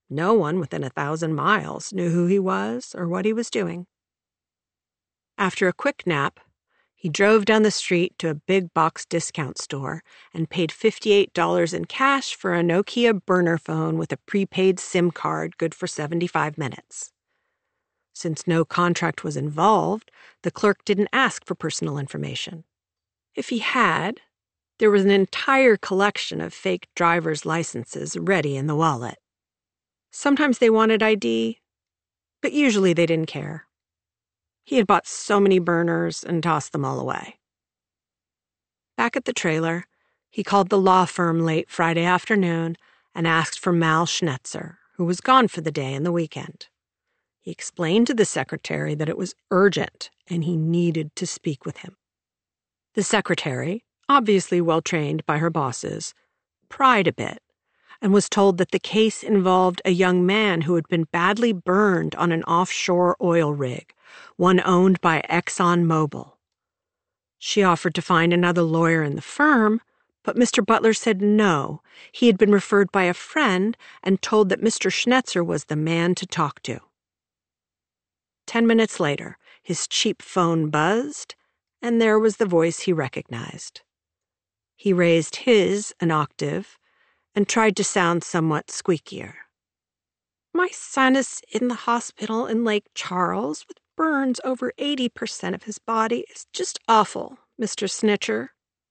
No one within a thousand miles knew who he was or what he was doing. After a quick nap, he drove down the street to a big box discount store and paid fifty-eight dollars in cash for a Nokia burner phone with a prepaid SIM card good for seventy-five minutes. Since no contract was involved, the clerk didn't ask for personal information. If he had, there was an entire collection of fake driver's licenses ready in the wallet. Sometimes they wanted I D, but usually they didn't care. He had bought so many burners and tossed them all away. Back at the trailer, he called the law firm late Friday afternoon and asked for Mal Schnetzer, who was gone for the day and the weekend. He explained to the secretary that it was urgent and he needed to speak with him. The secretary, obviously well-trained by her bosses, pried a bit and was told that the case involved a young man who had been badly burned on an offshore oil rig, one owned by ExxonMobil. She offered to find another lawyer in the firm, but Mister Butler said no. He had been referred by a friend and told that Mister Schnetzer was the man to talk to. Ten minutes later, his cheap phone buzzed, and there was the voice he recognized. He raised his an octave and tried to sound somewhat squeakier. My son is in the hospital in Lake Charles with burns over eighty percent of his body. It's just awful, Mister Snitcher.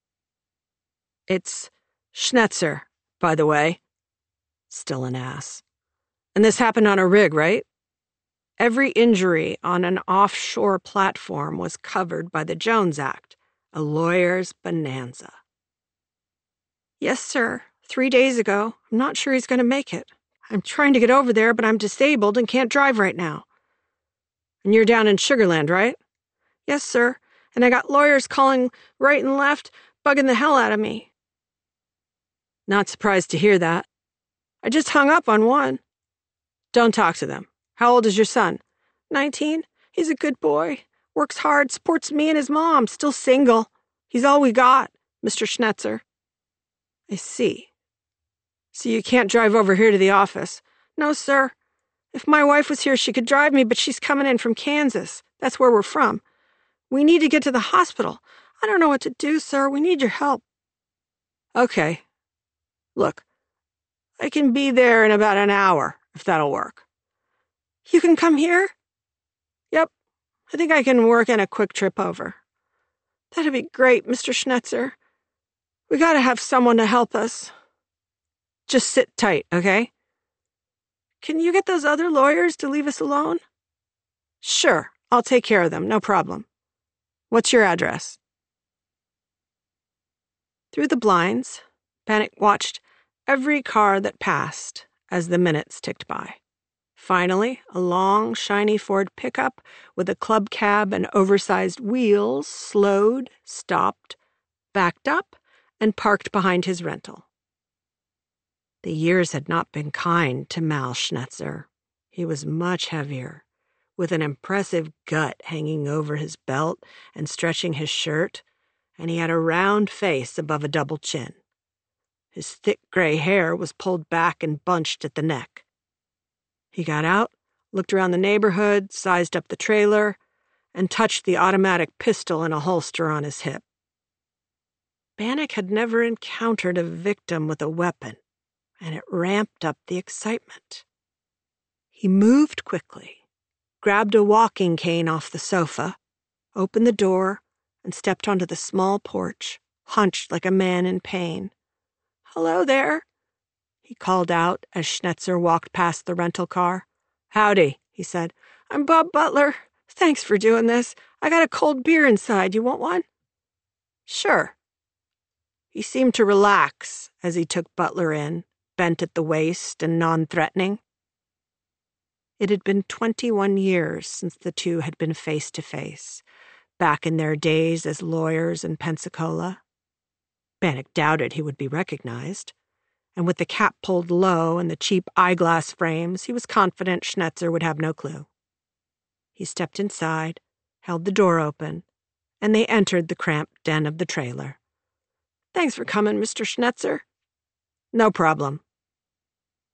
It's Schnetzer, by the way. Still an ass. And this happened on a rig, right? Every injury on an offshore platform was covered by the Jones Act, a lawyer's bonanza. Yes, sir. Three days ago. I'm not sure he's going to make it. I'm trying to get over there, but I'm disabled and can't drive right now. And you're down in Sugar Land, right? Yes, sir. And I got lawyers calling right and left, bugging the hell out of me. Not surprised to hear that. I just hung up on one. Don't talk to them. How old is your son? Nineteen. He's a good boy. Works hard, supports me and his mom. Still single. He's all we got, Mister Schnetzer. I see. So you can't drive over here to the office? No, sir. If my wife was here, she could drive me, but she's coming in from Kansas. That's where we're from. We need to get to the hospital. I don't know what to do, sir. We need your help. Okay. Look, I can be there in about an hour, if that'll work. You can come here? Yep. I think I can work in a quick trip over. That'd be great, Mister Schnetzer. We gotta have someone to help us. Just sit tight, okay? Can you get those other lawyers to leave us alone? Sure, I'll take care of them, no problem. What's your address? Through the blinds, Bannock watched every car that passed as the minutes ticked by. Finally, a long, shiny Ford pickup with a club cab and oversized wheels slowed, stopped, backed up, and parked behind his rental. The years had not been kind to Mal Schnetzer. He was much heavier, with an impressive gut hanging over his belt and stretching his shirt, and he had a round face above a double chin. His thick gray hair was pulled back and bunched at the neck. He got out, looked around the neighborhood, sized up the trailer, and touched the automatic pistol in a holster on his hip. Bannock had never encountered a victim with a weapon, and it ramped up the excitement. He moved quickly, grabbed a walking cane off the sofa, opened the door, and stepped onto the small porch, hunched like a man in pain. "Hello there," he called out as Schnetzer walked past the rental car. "Howdy," he said. "I'm Bob Butler. Thanks for doing this. I got a cold beer inside. You want one?" "Sure." He seemed to relax as he took Butler in, bent at the waist and non-threatening. It had been twenty-one years since the two had been face to face, back in their days as lawyers in Pensacola. Bannock doubted he would be recognized, and with the cap pulled low and the cheap eyeglass frames, he was confident Schnetzer would have no clue. He stepped inside, held the door open, and they entered the cramped den of the trailer. "Thanks for coming, Mister Schnetzer." "No problem."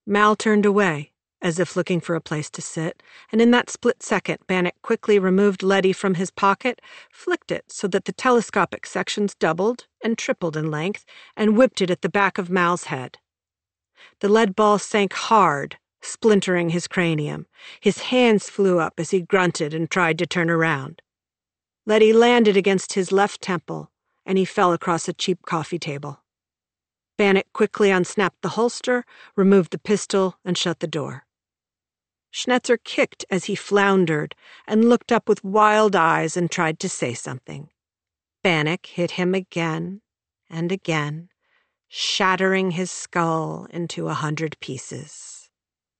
Mal turned away, as if looking for a place to sit, and in that split second, Bannock quickly removed Letty from his pocket, flicked it so that the telescopic sections doubled and tripled in length, and whipped it at the back of Mal's head. The lead ball sank hard, splintering his cranium. His hands flew up as he grunted and tried to turn around. Letty landed against his left temple, and he fell across a cheap coffee table. Bannock quickly unsnapped the holster, removed the pistol, and shut the door. Schnetzer kicked as he floundered and looked up with wild eyes and tried to say something. Bannock hit him again and again, shattering his skull into a hundred pieces.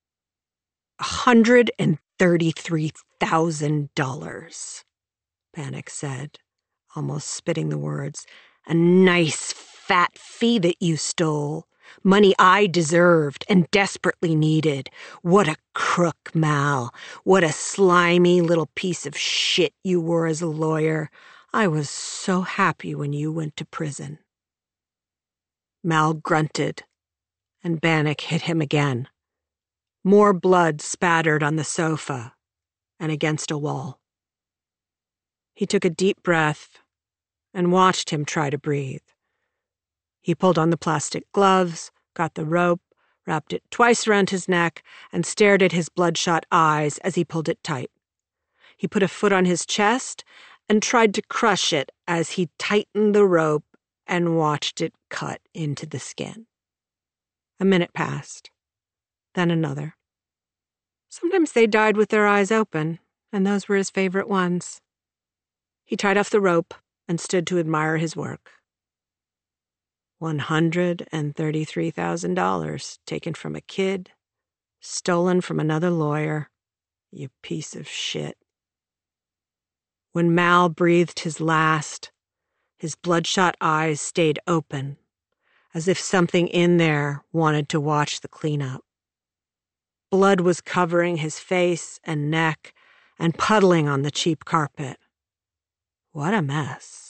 A hundred and thirty-three thousand dollars, Bannock said, almost spitting the words. A nice fat fee that you stole. Money I deserved and desperately needed. What a crook, Mal. What a slimy little piece of shit you were as a lawyer. I was so happy when you went to prison. Mal grunted, and Bannock hit him again. More blood spattered on the sofa and against a wall. He took a deep breath and watched him try to breathe. He pulled on the plastic gloves, got the rope, wrapped it twice around his neck, and stared at his bloodshot eyes as he pulled it tight. He put a foot on his chest and tried to crush it as he tightened the rope and watched it cut into the skin. A minute passed, then another. Sometimes they died with their eyes open, and those were his favorite ones. He tied off the rope and stood to admire his work. One hundred and thirty-three thousand dollars taken from a kid, stolen from another lawyer. You piece of shit. When Mal breathed his last, his bloodshot eyes stayed open, as if something in there wanted to watch the cleanup. Blood was covering his face and neck and puddling on the cheap carpet. What a mess.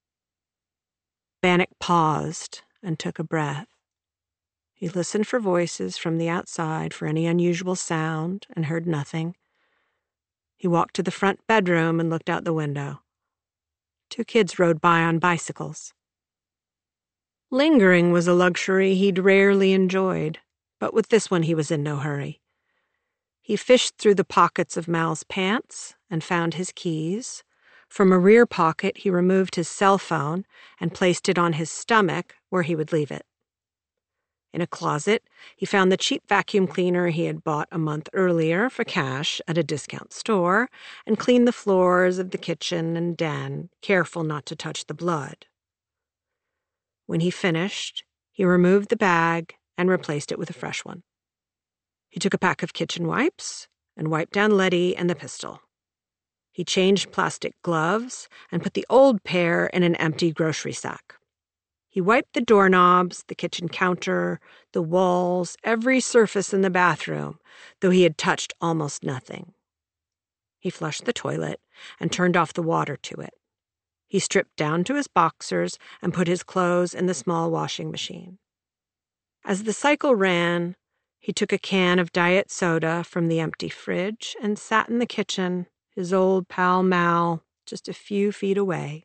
Bannock paused and took a breath. He listened for voices from the outside, for any unusual sound, and heard nothing. He walked to the front bedroom and looked out the window. Two kids rode by on bicycles. Lingering was a luxury he'd rarely enjoyed, but with this one he was in no hurry. He fished through the pockets of Mal's pants and found his keys. From a rear pocket, he removed his cell phone and placed it on his stomach where he would leave it. In a closet, he found the cheap vacuum cleaner he had bought a month earlier for cash at a discount store and cleaned the floors of the kitchen and den, careful not to touch the blood. When he finished, he removed the bag and replaced it with a fresh one. He took a pack of kitchen wipes and wiped down Letty and the pistol. He changed plastic gloves and put the old pair in an empty grocery sack. He wiped the doorknobs, the kitchen counter, the walls, every surface in the bathroom, though he had touched almost nothing. He flushed the toilet and turned off the water to it. He stripped down to his boxers and put his clothes in the small washing machine. As the cycle ran, he took a can of diet soda from the empty fridge and sat in the kitchen, his old pal Mal just a few feet away.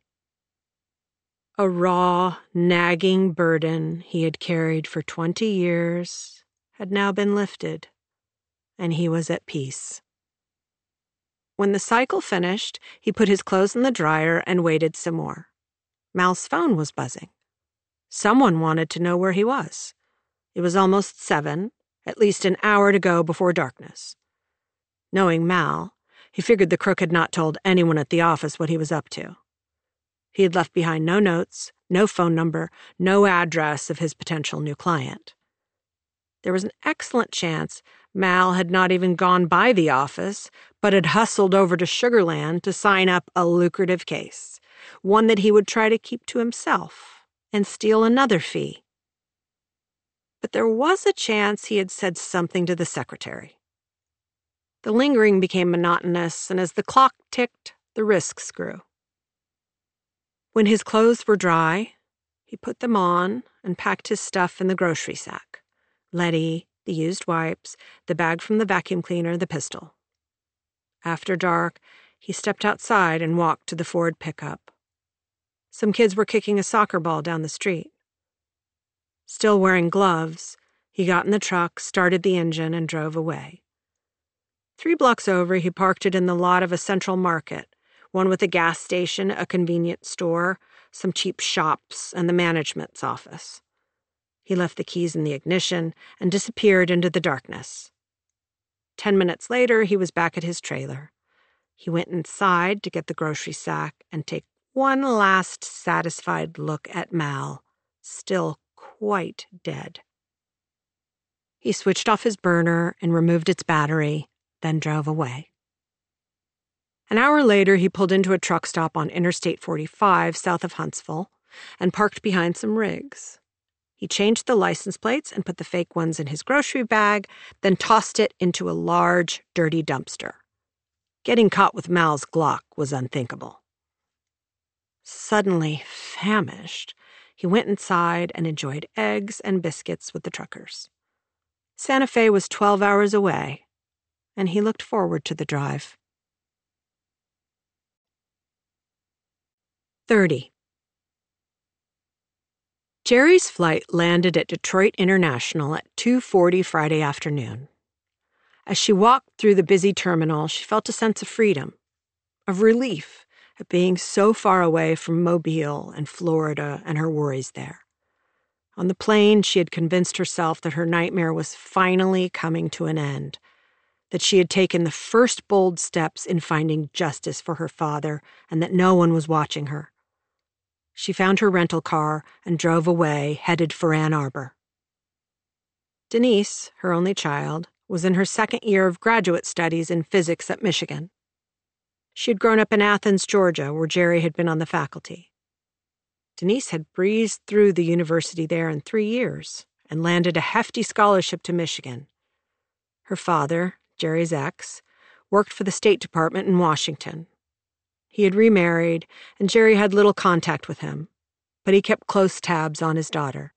A raw, nagging burden he had carried for twenty years had now been lifted, and he was at peace. When the cycle finished, he put his clothes in the dryer and waited some more. Mal's phone was buzzing. Someone wanted to know where he was. It was almost seven, at least an hour to go before darkness. Knowing Mal, he figured the crook had not told anyone at the office what he was up to. He had left behind no notes, no phone number, no address of his potential new client. There was an excellent chance Mal had not even gone by the office, but had hustled over to Sugarland to sign up a lucrative case, one that he would try to keep to himself and steal another fee. But there was a chance he had said something to the secretary. The lingering became monotonous, and as the clock ticked, the risks grew. When his clothes were dry, he put them on and packed his stuff in the grocery sack. Letty, the used wipes, the bag from the vacuum cleaner, the pistol. After dark, he stepped outside and walked to the Ford pickup. Some kids were kicking a soccer ball down the street. Still wearing gloves, he got in the truck, started the engine, and drove away. Three blocks over, he parked it in the lot of a central market, one with a gas station, a convenience store, some cheap shops, and the management's office. He left the keys in the ignition and disappeared into the darkness. Ten minutes later, he was back at his trailer. He went inside to get the grocery sack and take one last satisfied look at Mal, still quite dead. He switched off his burner and removed its battery, then drove away. An hour later, he pulled into a truck stop on Interstate forty-five south of Huntsville and parked behind some rigs. He changed the license plates and put the fake ones in his grocery bag, then tossed it into a large, dirty dumpster. Getting caught with Mal's Glock was unthinkable. Suddenly famished, he went inside and enjoyed eggs and biscuits with the truckers. Santa Fe was twelve hours away, and he looked forward to the drive. thirty. Jerry's flight landed at Detroit International at two forty Friday afternoon. As she walked through the busy terminal, she felt a sense of freedom, of relief at being so far away from Mobile and Florida and her worries there. On the plane, she had convinced herself that her nightmare was finally coming to an end, that she had taken the first bold steps in finding justice for her father, and that no one was watching her. She found her rental car and drove away, headed for Ann Arbor. Denise, her only child, was in her second year of graduate studies in physics at Michigan. She had grown up in Athens, Georgia, where Jerry had been on the faculty. Denise had breezed through the university there in three years and landed a hefty scholarship to Michigan. Her father, Jerry's ex, worked for the State Department in Washington. He had remarried, and Jerry had little contact with him, but he kept close tabs on his daughter.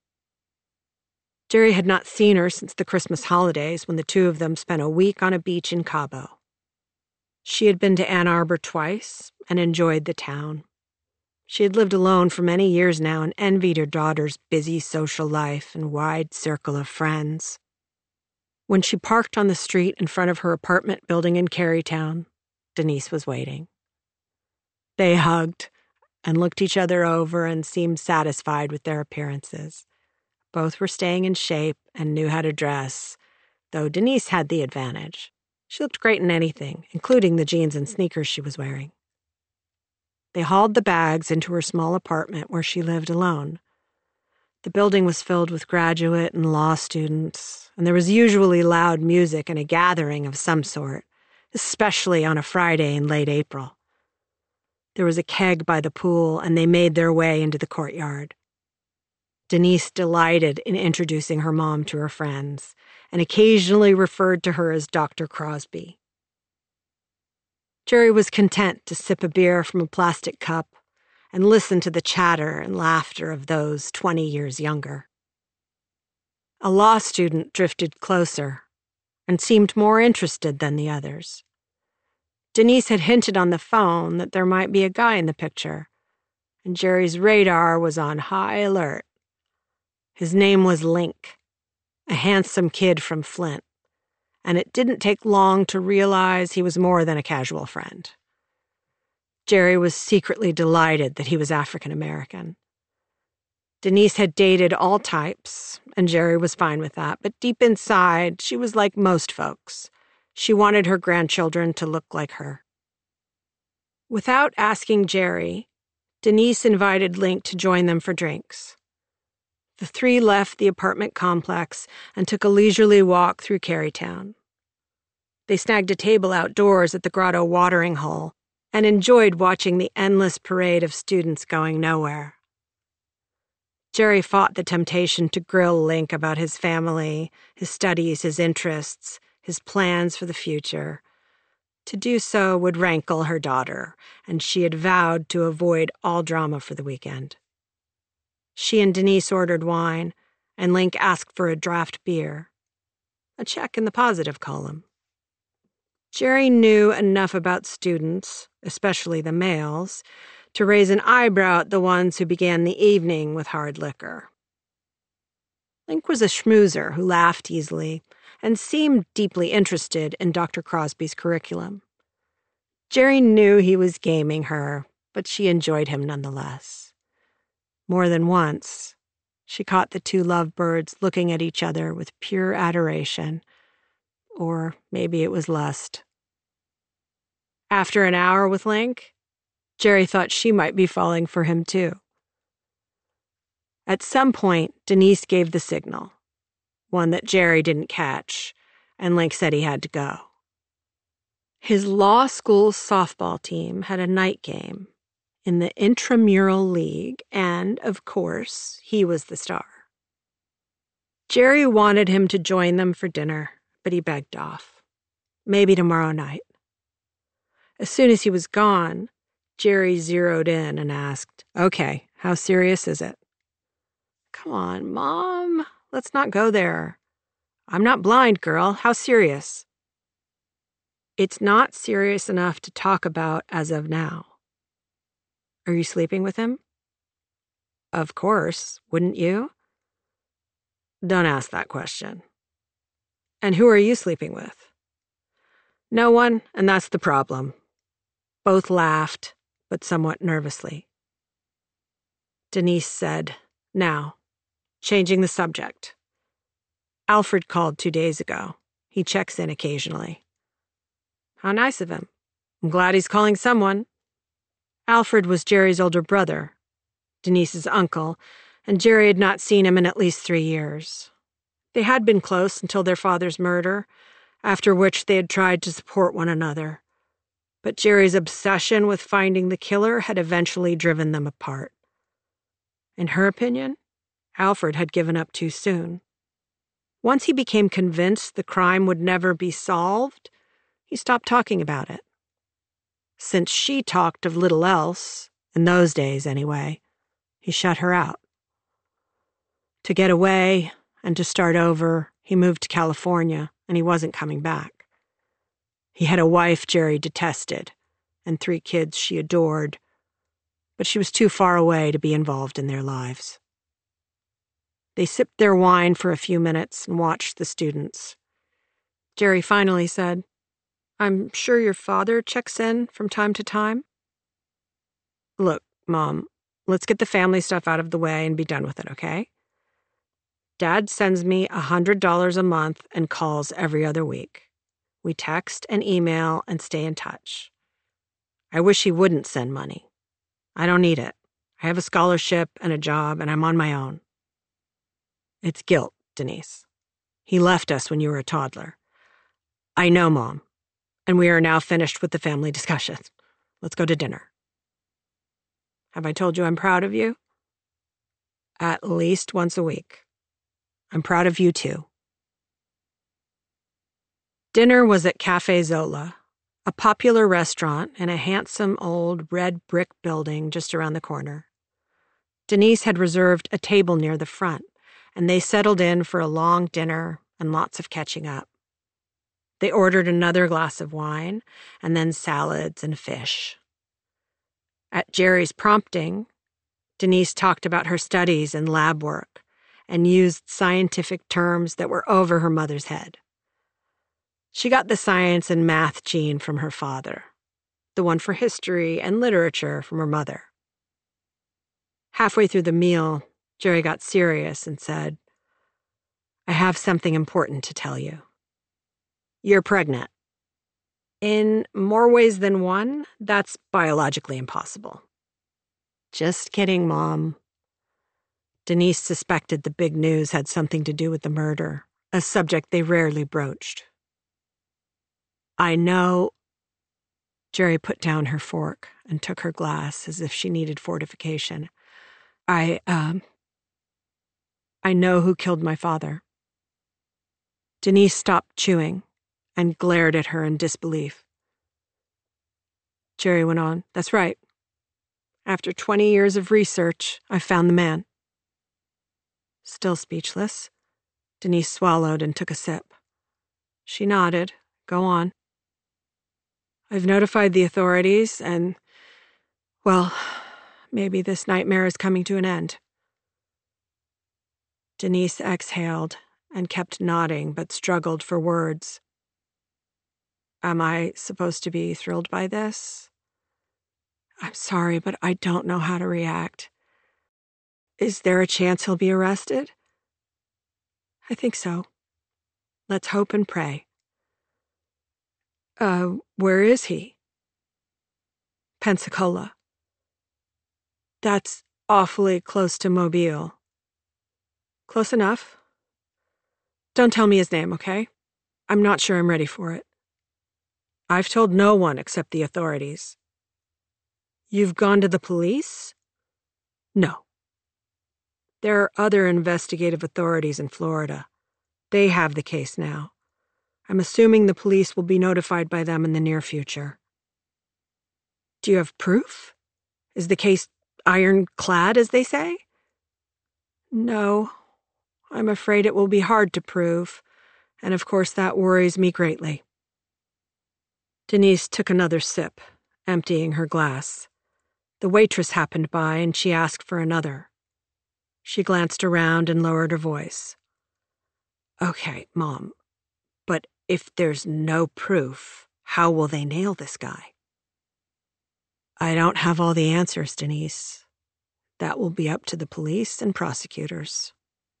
Jerry had not seen her since the Christmas holidays when the two of them spent a week on a beach in Cabo. She had been to Ann Arbor twice and enjoyed the town. She had lived alone for many years now and envied her daughter's busy social life and wide circle of friends. When she parked on the street in front of her apartment building in Carytown, Denise was waiting. They hugged and looked each other over and seemed satisfied with their appearances. Both were staying in shape and knew how to dress, though Denise had the advantage. She looked great in anything, including the jeans and sneakers she was wearing. They hauled the bags into her small apartment where she lived alone. The building was filled with graduate and law students, and there was usually loud music and a gathering of some sort, especially on a Friday in late April. There was a keg by the pool, and they made their way into the courtyard. Denise delighted in introducing her mom to her friends, and occasionally referred to her as Doctor Crosby. Jerry was content to sip a beer from a plastic cup and listen to the chatter and laughter of those twenty years younger. A law student drifted closer and seemed more interested than the others. Denise had hinted on the phone that there might be a guy in the picture, and Jerry's radar was on high alert. His name was Link, a handsome kid from Flint, and it didn't take long to realize he was more than a casual friend. Jerry was secretly delighted that he was African American. Denise had dated all types, and Jerry was fine with that, but deep inside, she was like most folks. She wanted her grandchildren to look like her. Without asking Jerry, Denise invited Link to join them for drinks. The three left the apartment complex and took a leisurely walk through Carytown. They snagged a table outdoors at the Grotto watering hole and enjoyed watching the endless parade of students going nowhere. Jerry fought the temptation to grill Link about his family, his studies, his interests, his plans for the future. To do so would rankle her daughter, and she had vowed to avoid all drama for the weekend. She and Denise ordered wine, and Link asked for a draft beer. a check in the positive column. Jerry knew enough about students, especially the males, to raise an eyebrow at the ones who began the evening with hard liquor. Link was a schmoozer who laughed easily and seemed deeply interested in Doctor Crosby's curriculum. Jerry knew he was gaming her, but she enjoyed him nonetheless. More than once, she caught the two lovebirds looking at each other with pure adoration, or maybe it was lust. After an hour with Link, Jerry thought she might be falling for him too. At some point, Denise gave the signal, one that Jerry didn't catch, and Link said he had to go. His law school softball team had a night game in the intramural league, and, of course, he was the star. Jerry wanted him to join them for dinner, but he begged off. Maybe tomorrow night. As soon as he was gone, Jerry zeroed in and asked, "Okay, how serious is it?" "Come on, Mom. Let's not go there. I'm not blind, girl. How serious?" "It's not serious enough to talk about as of now." "Are you sleeping with him?" "Of course. Wouldn't you?" "Don't ask that question." "And who are you sleeping with?" "No one, and that's the problem." Both laughed, but somewhat nervously. Denise said, "Now, changing the subject. Alfred called two days ago. He checks in occasionally." "How nice of him. I'm glad he's calling someone." Alfred was Jerry's older brother, Denise's uncle, and Jerry had not seen him in at least three years. They had been close until their father's murder, after which they had tried to support one another. But Jerry's obsession with finding the killer had eventually driven them apart. In her opinion, Alfred had given up too soon. Once he became convinced the crime would never be solved, he stopped talking about it. Since she talked of little else, in those days anyway, he shut her out. To get away and to start over, he moved to California, and he wasn't coming back. He had a wife Jerry detested, and three kids she adored, but she was too far away to be involved in their lives. They sipped their wine for a few minutes and watched the students. Jerry finally said, "I'm sure your father checks in from time to time?" "Look, Mom, let's get the family stuff out of the way and be done with it, okay? Dad sends me a hundred dollars a month and calls every other week. We text and email and stay in touch. I wish he wouldn't send money. I don't need it. I have a scholarship and a job, and I'm on my own." "It's guilt, Denise. He left us when you were a toddler." "I know, Mom, and we are now finished with the family discussions. Let's go to dinner." "Have I told you I'm proud of you?" "At least once a week. I'm proud of you, too." Dinner was at Café Zola, a popular restaurant in a handsome old red brick building just around the corner. Denise had reserved a table near the front, and they settled in for a long dinner and lots of catching up. They ordered another glass of wine, and then salads and fish. At Jerry's prompting, Denise talked about her studies and lab work, and used scientific terms that were over her mother's head. She got the science and math gene from her father, the one for history and literature from her mother. Halfway through the meal, Jerry got serious and said, "I have something important to tell you. You're pregnant. In more ways than one, that's biologically impossible." "Just kidding, Mom." Denise suspected the big news had something to do with the murder, a subject they rarely broached. "I know." Jerry put down her fork and took her glass as if she needed fortification. I, um, I know who killed my father." Denise stopped chewing and glared at her in disbelief. Jerry went on, "That's right. After twenty years of research, I found the man." Still speechless, Denise swallowed and took a sip. She nodded. Go on. I've notified the authorities and, well, maybe this nightmare is coming to an end. Denise exhaled and kept nodding but struggled for words. Am I supposed to be thrilled by this? I'm sorry, but I don't know how to react. Is there a chance he'll be arrested? I think so. Let's hope and pray. Uh, where is he? Pensacola. That's awfully close to Mobile. Close enough. Don't tell me his name, okay? I'm not sure I'm ready for it. I've told no one except the authorities. You've gone to the police? No. There are other investigative authorities in Florida. They have the case now. I'm assuming the police will be notified by them in the near future. Do you have proof? Is the case ironclad, as they say? No. I'm afraid it will be hard to prove, and of course that worries me greatly. Denise took another sip, emptying her glass. The waitress happened by, and she asked for another. She glanced around and lowered her voice. Okay, Mom, but if there's no proof, how will they nail this guy? I don't have all the answers, Denise. That will be up to the police and prosecutors.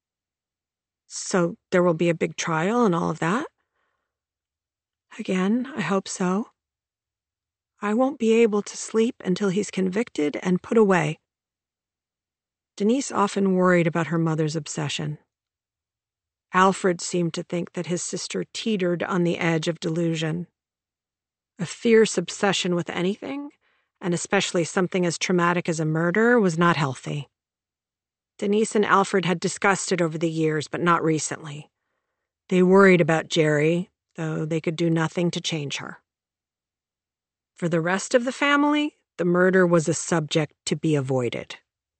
So there will be a big trial and all of that? Again, I hope so. I won't be able to sleep until he's convicted and put away. Denise often worried about her mother's obsession. Alfred seemed to think that his sister teetered on the edge of delusion. A fierce obsession with anything, and especially something as traumatic as a murder, was not healthy. Denise and Alfred had discussed it over the years, but not recently. They worried about Jerry, though they could do nothing to change her. For the rest of the family, the murder was a subject to be avoided.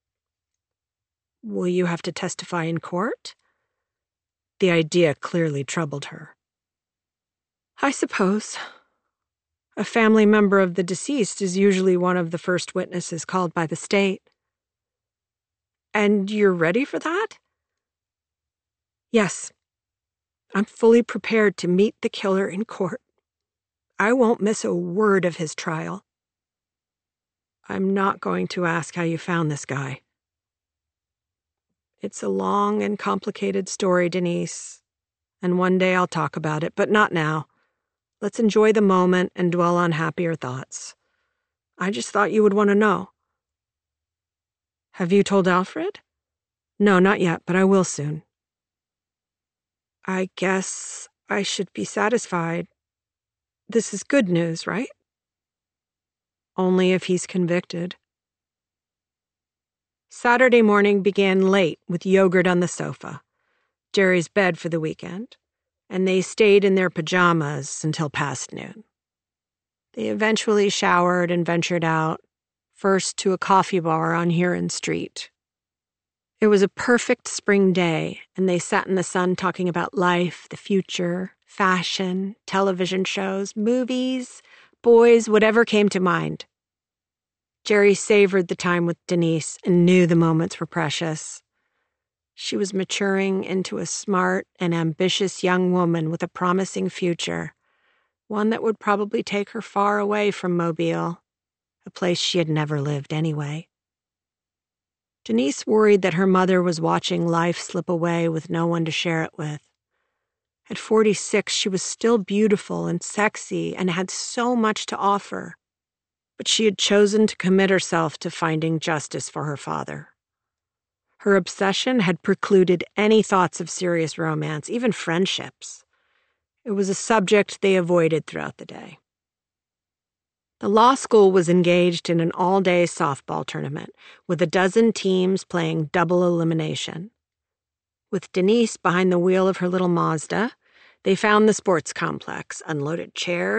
Will you have to testify in court? The idea clearly troubled her. I suppose. A family member of the deceased is usually one of the first witnesses called by the state. And you're ready for that? Yes. I'm fully prepared to meet the killer in court. I won't miss a word of his trial. I'm not going to ask how you found this guy. It's a long and complicated story, Denise, and one day I'll talk about it, but not now. Let's enjoy the moment and dwell on happier thoughts. I just thought you would want to know. Have you told Alfred? No, not yet, but I will soon. I guess I should be satisfied. This is good news, right? Only if he's convicted. Saturday morning began late with yogurt on the sofa, Jerry's bed for the weekend, and they stayed in their pajamas until past noon. They eventually showered and ventured out, first to a coffee bar on Huron Street. It was a perfect spring day, and they sat in the sun talking about life, the future, fashion, television shows, movies, boys, whatever came to mind. Jerry savored the time with Denise and knew the moments were precious. She was maturing into a smart and ambitious young woman with a promising future, one that would probably take her far away from Mobile, a place she had never lived anyway. Denise worried that her mother was watching life slip away with no one to share it with. At forty-six, she was still beautiful and sexy and had so much to offer. But she had chosen to commit herself to finding justice for her father. Her obsession had precluded any thoughts of serious romance, even friendships. It was a subject they avoided throughout the day. The law school was engaged in an all-day softball tournament, with a dozen teams playing double elimination. With Denise behind the wheel of her little Mazda, they found the sports complex, unloaded chairs,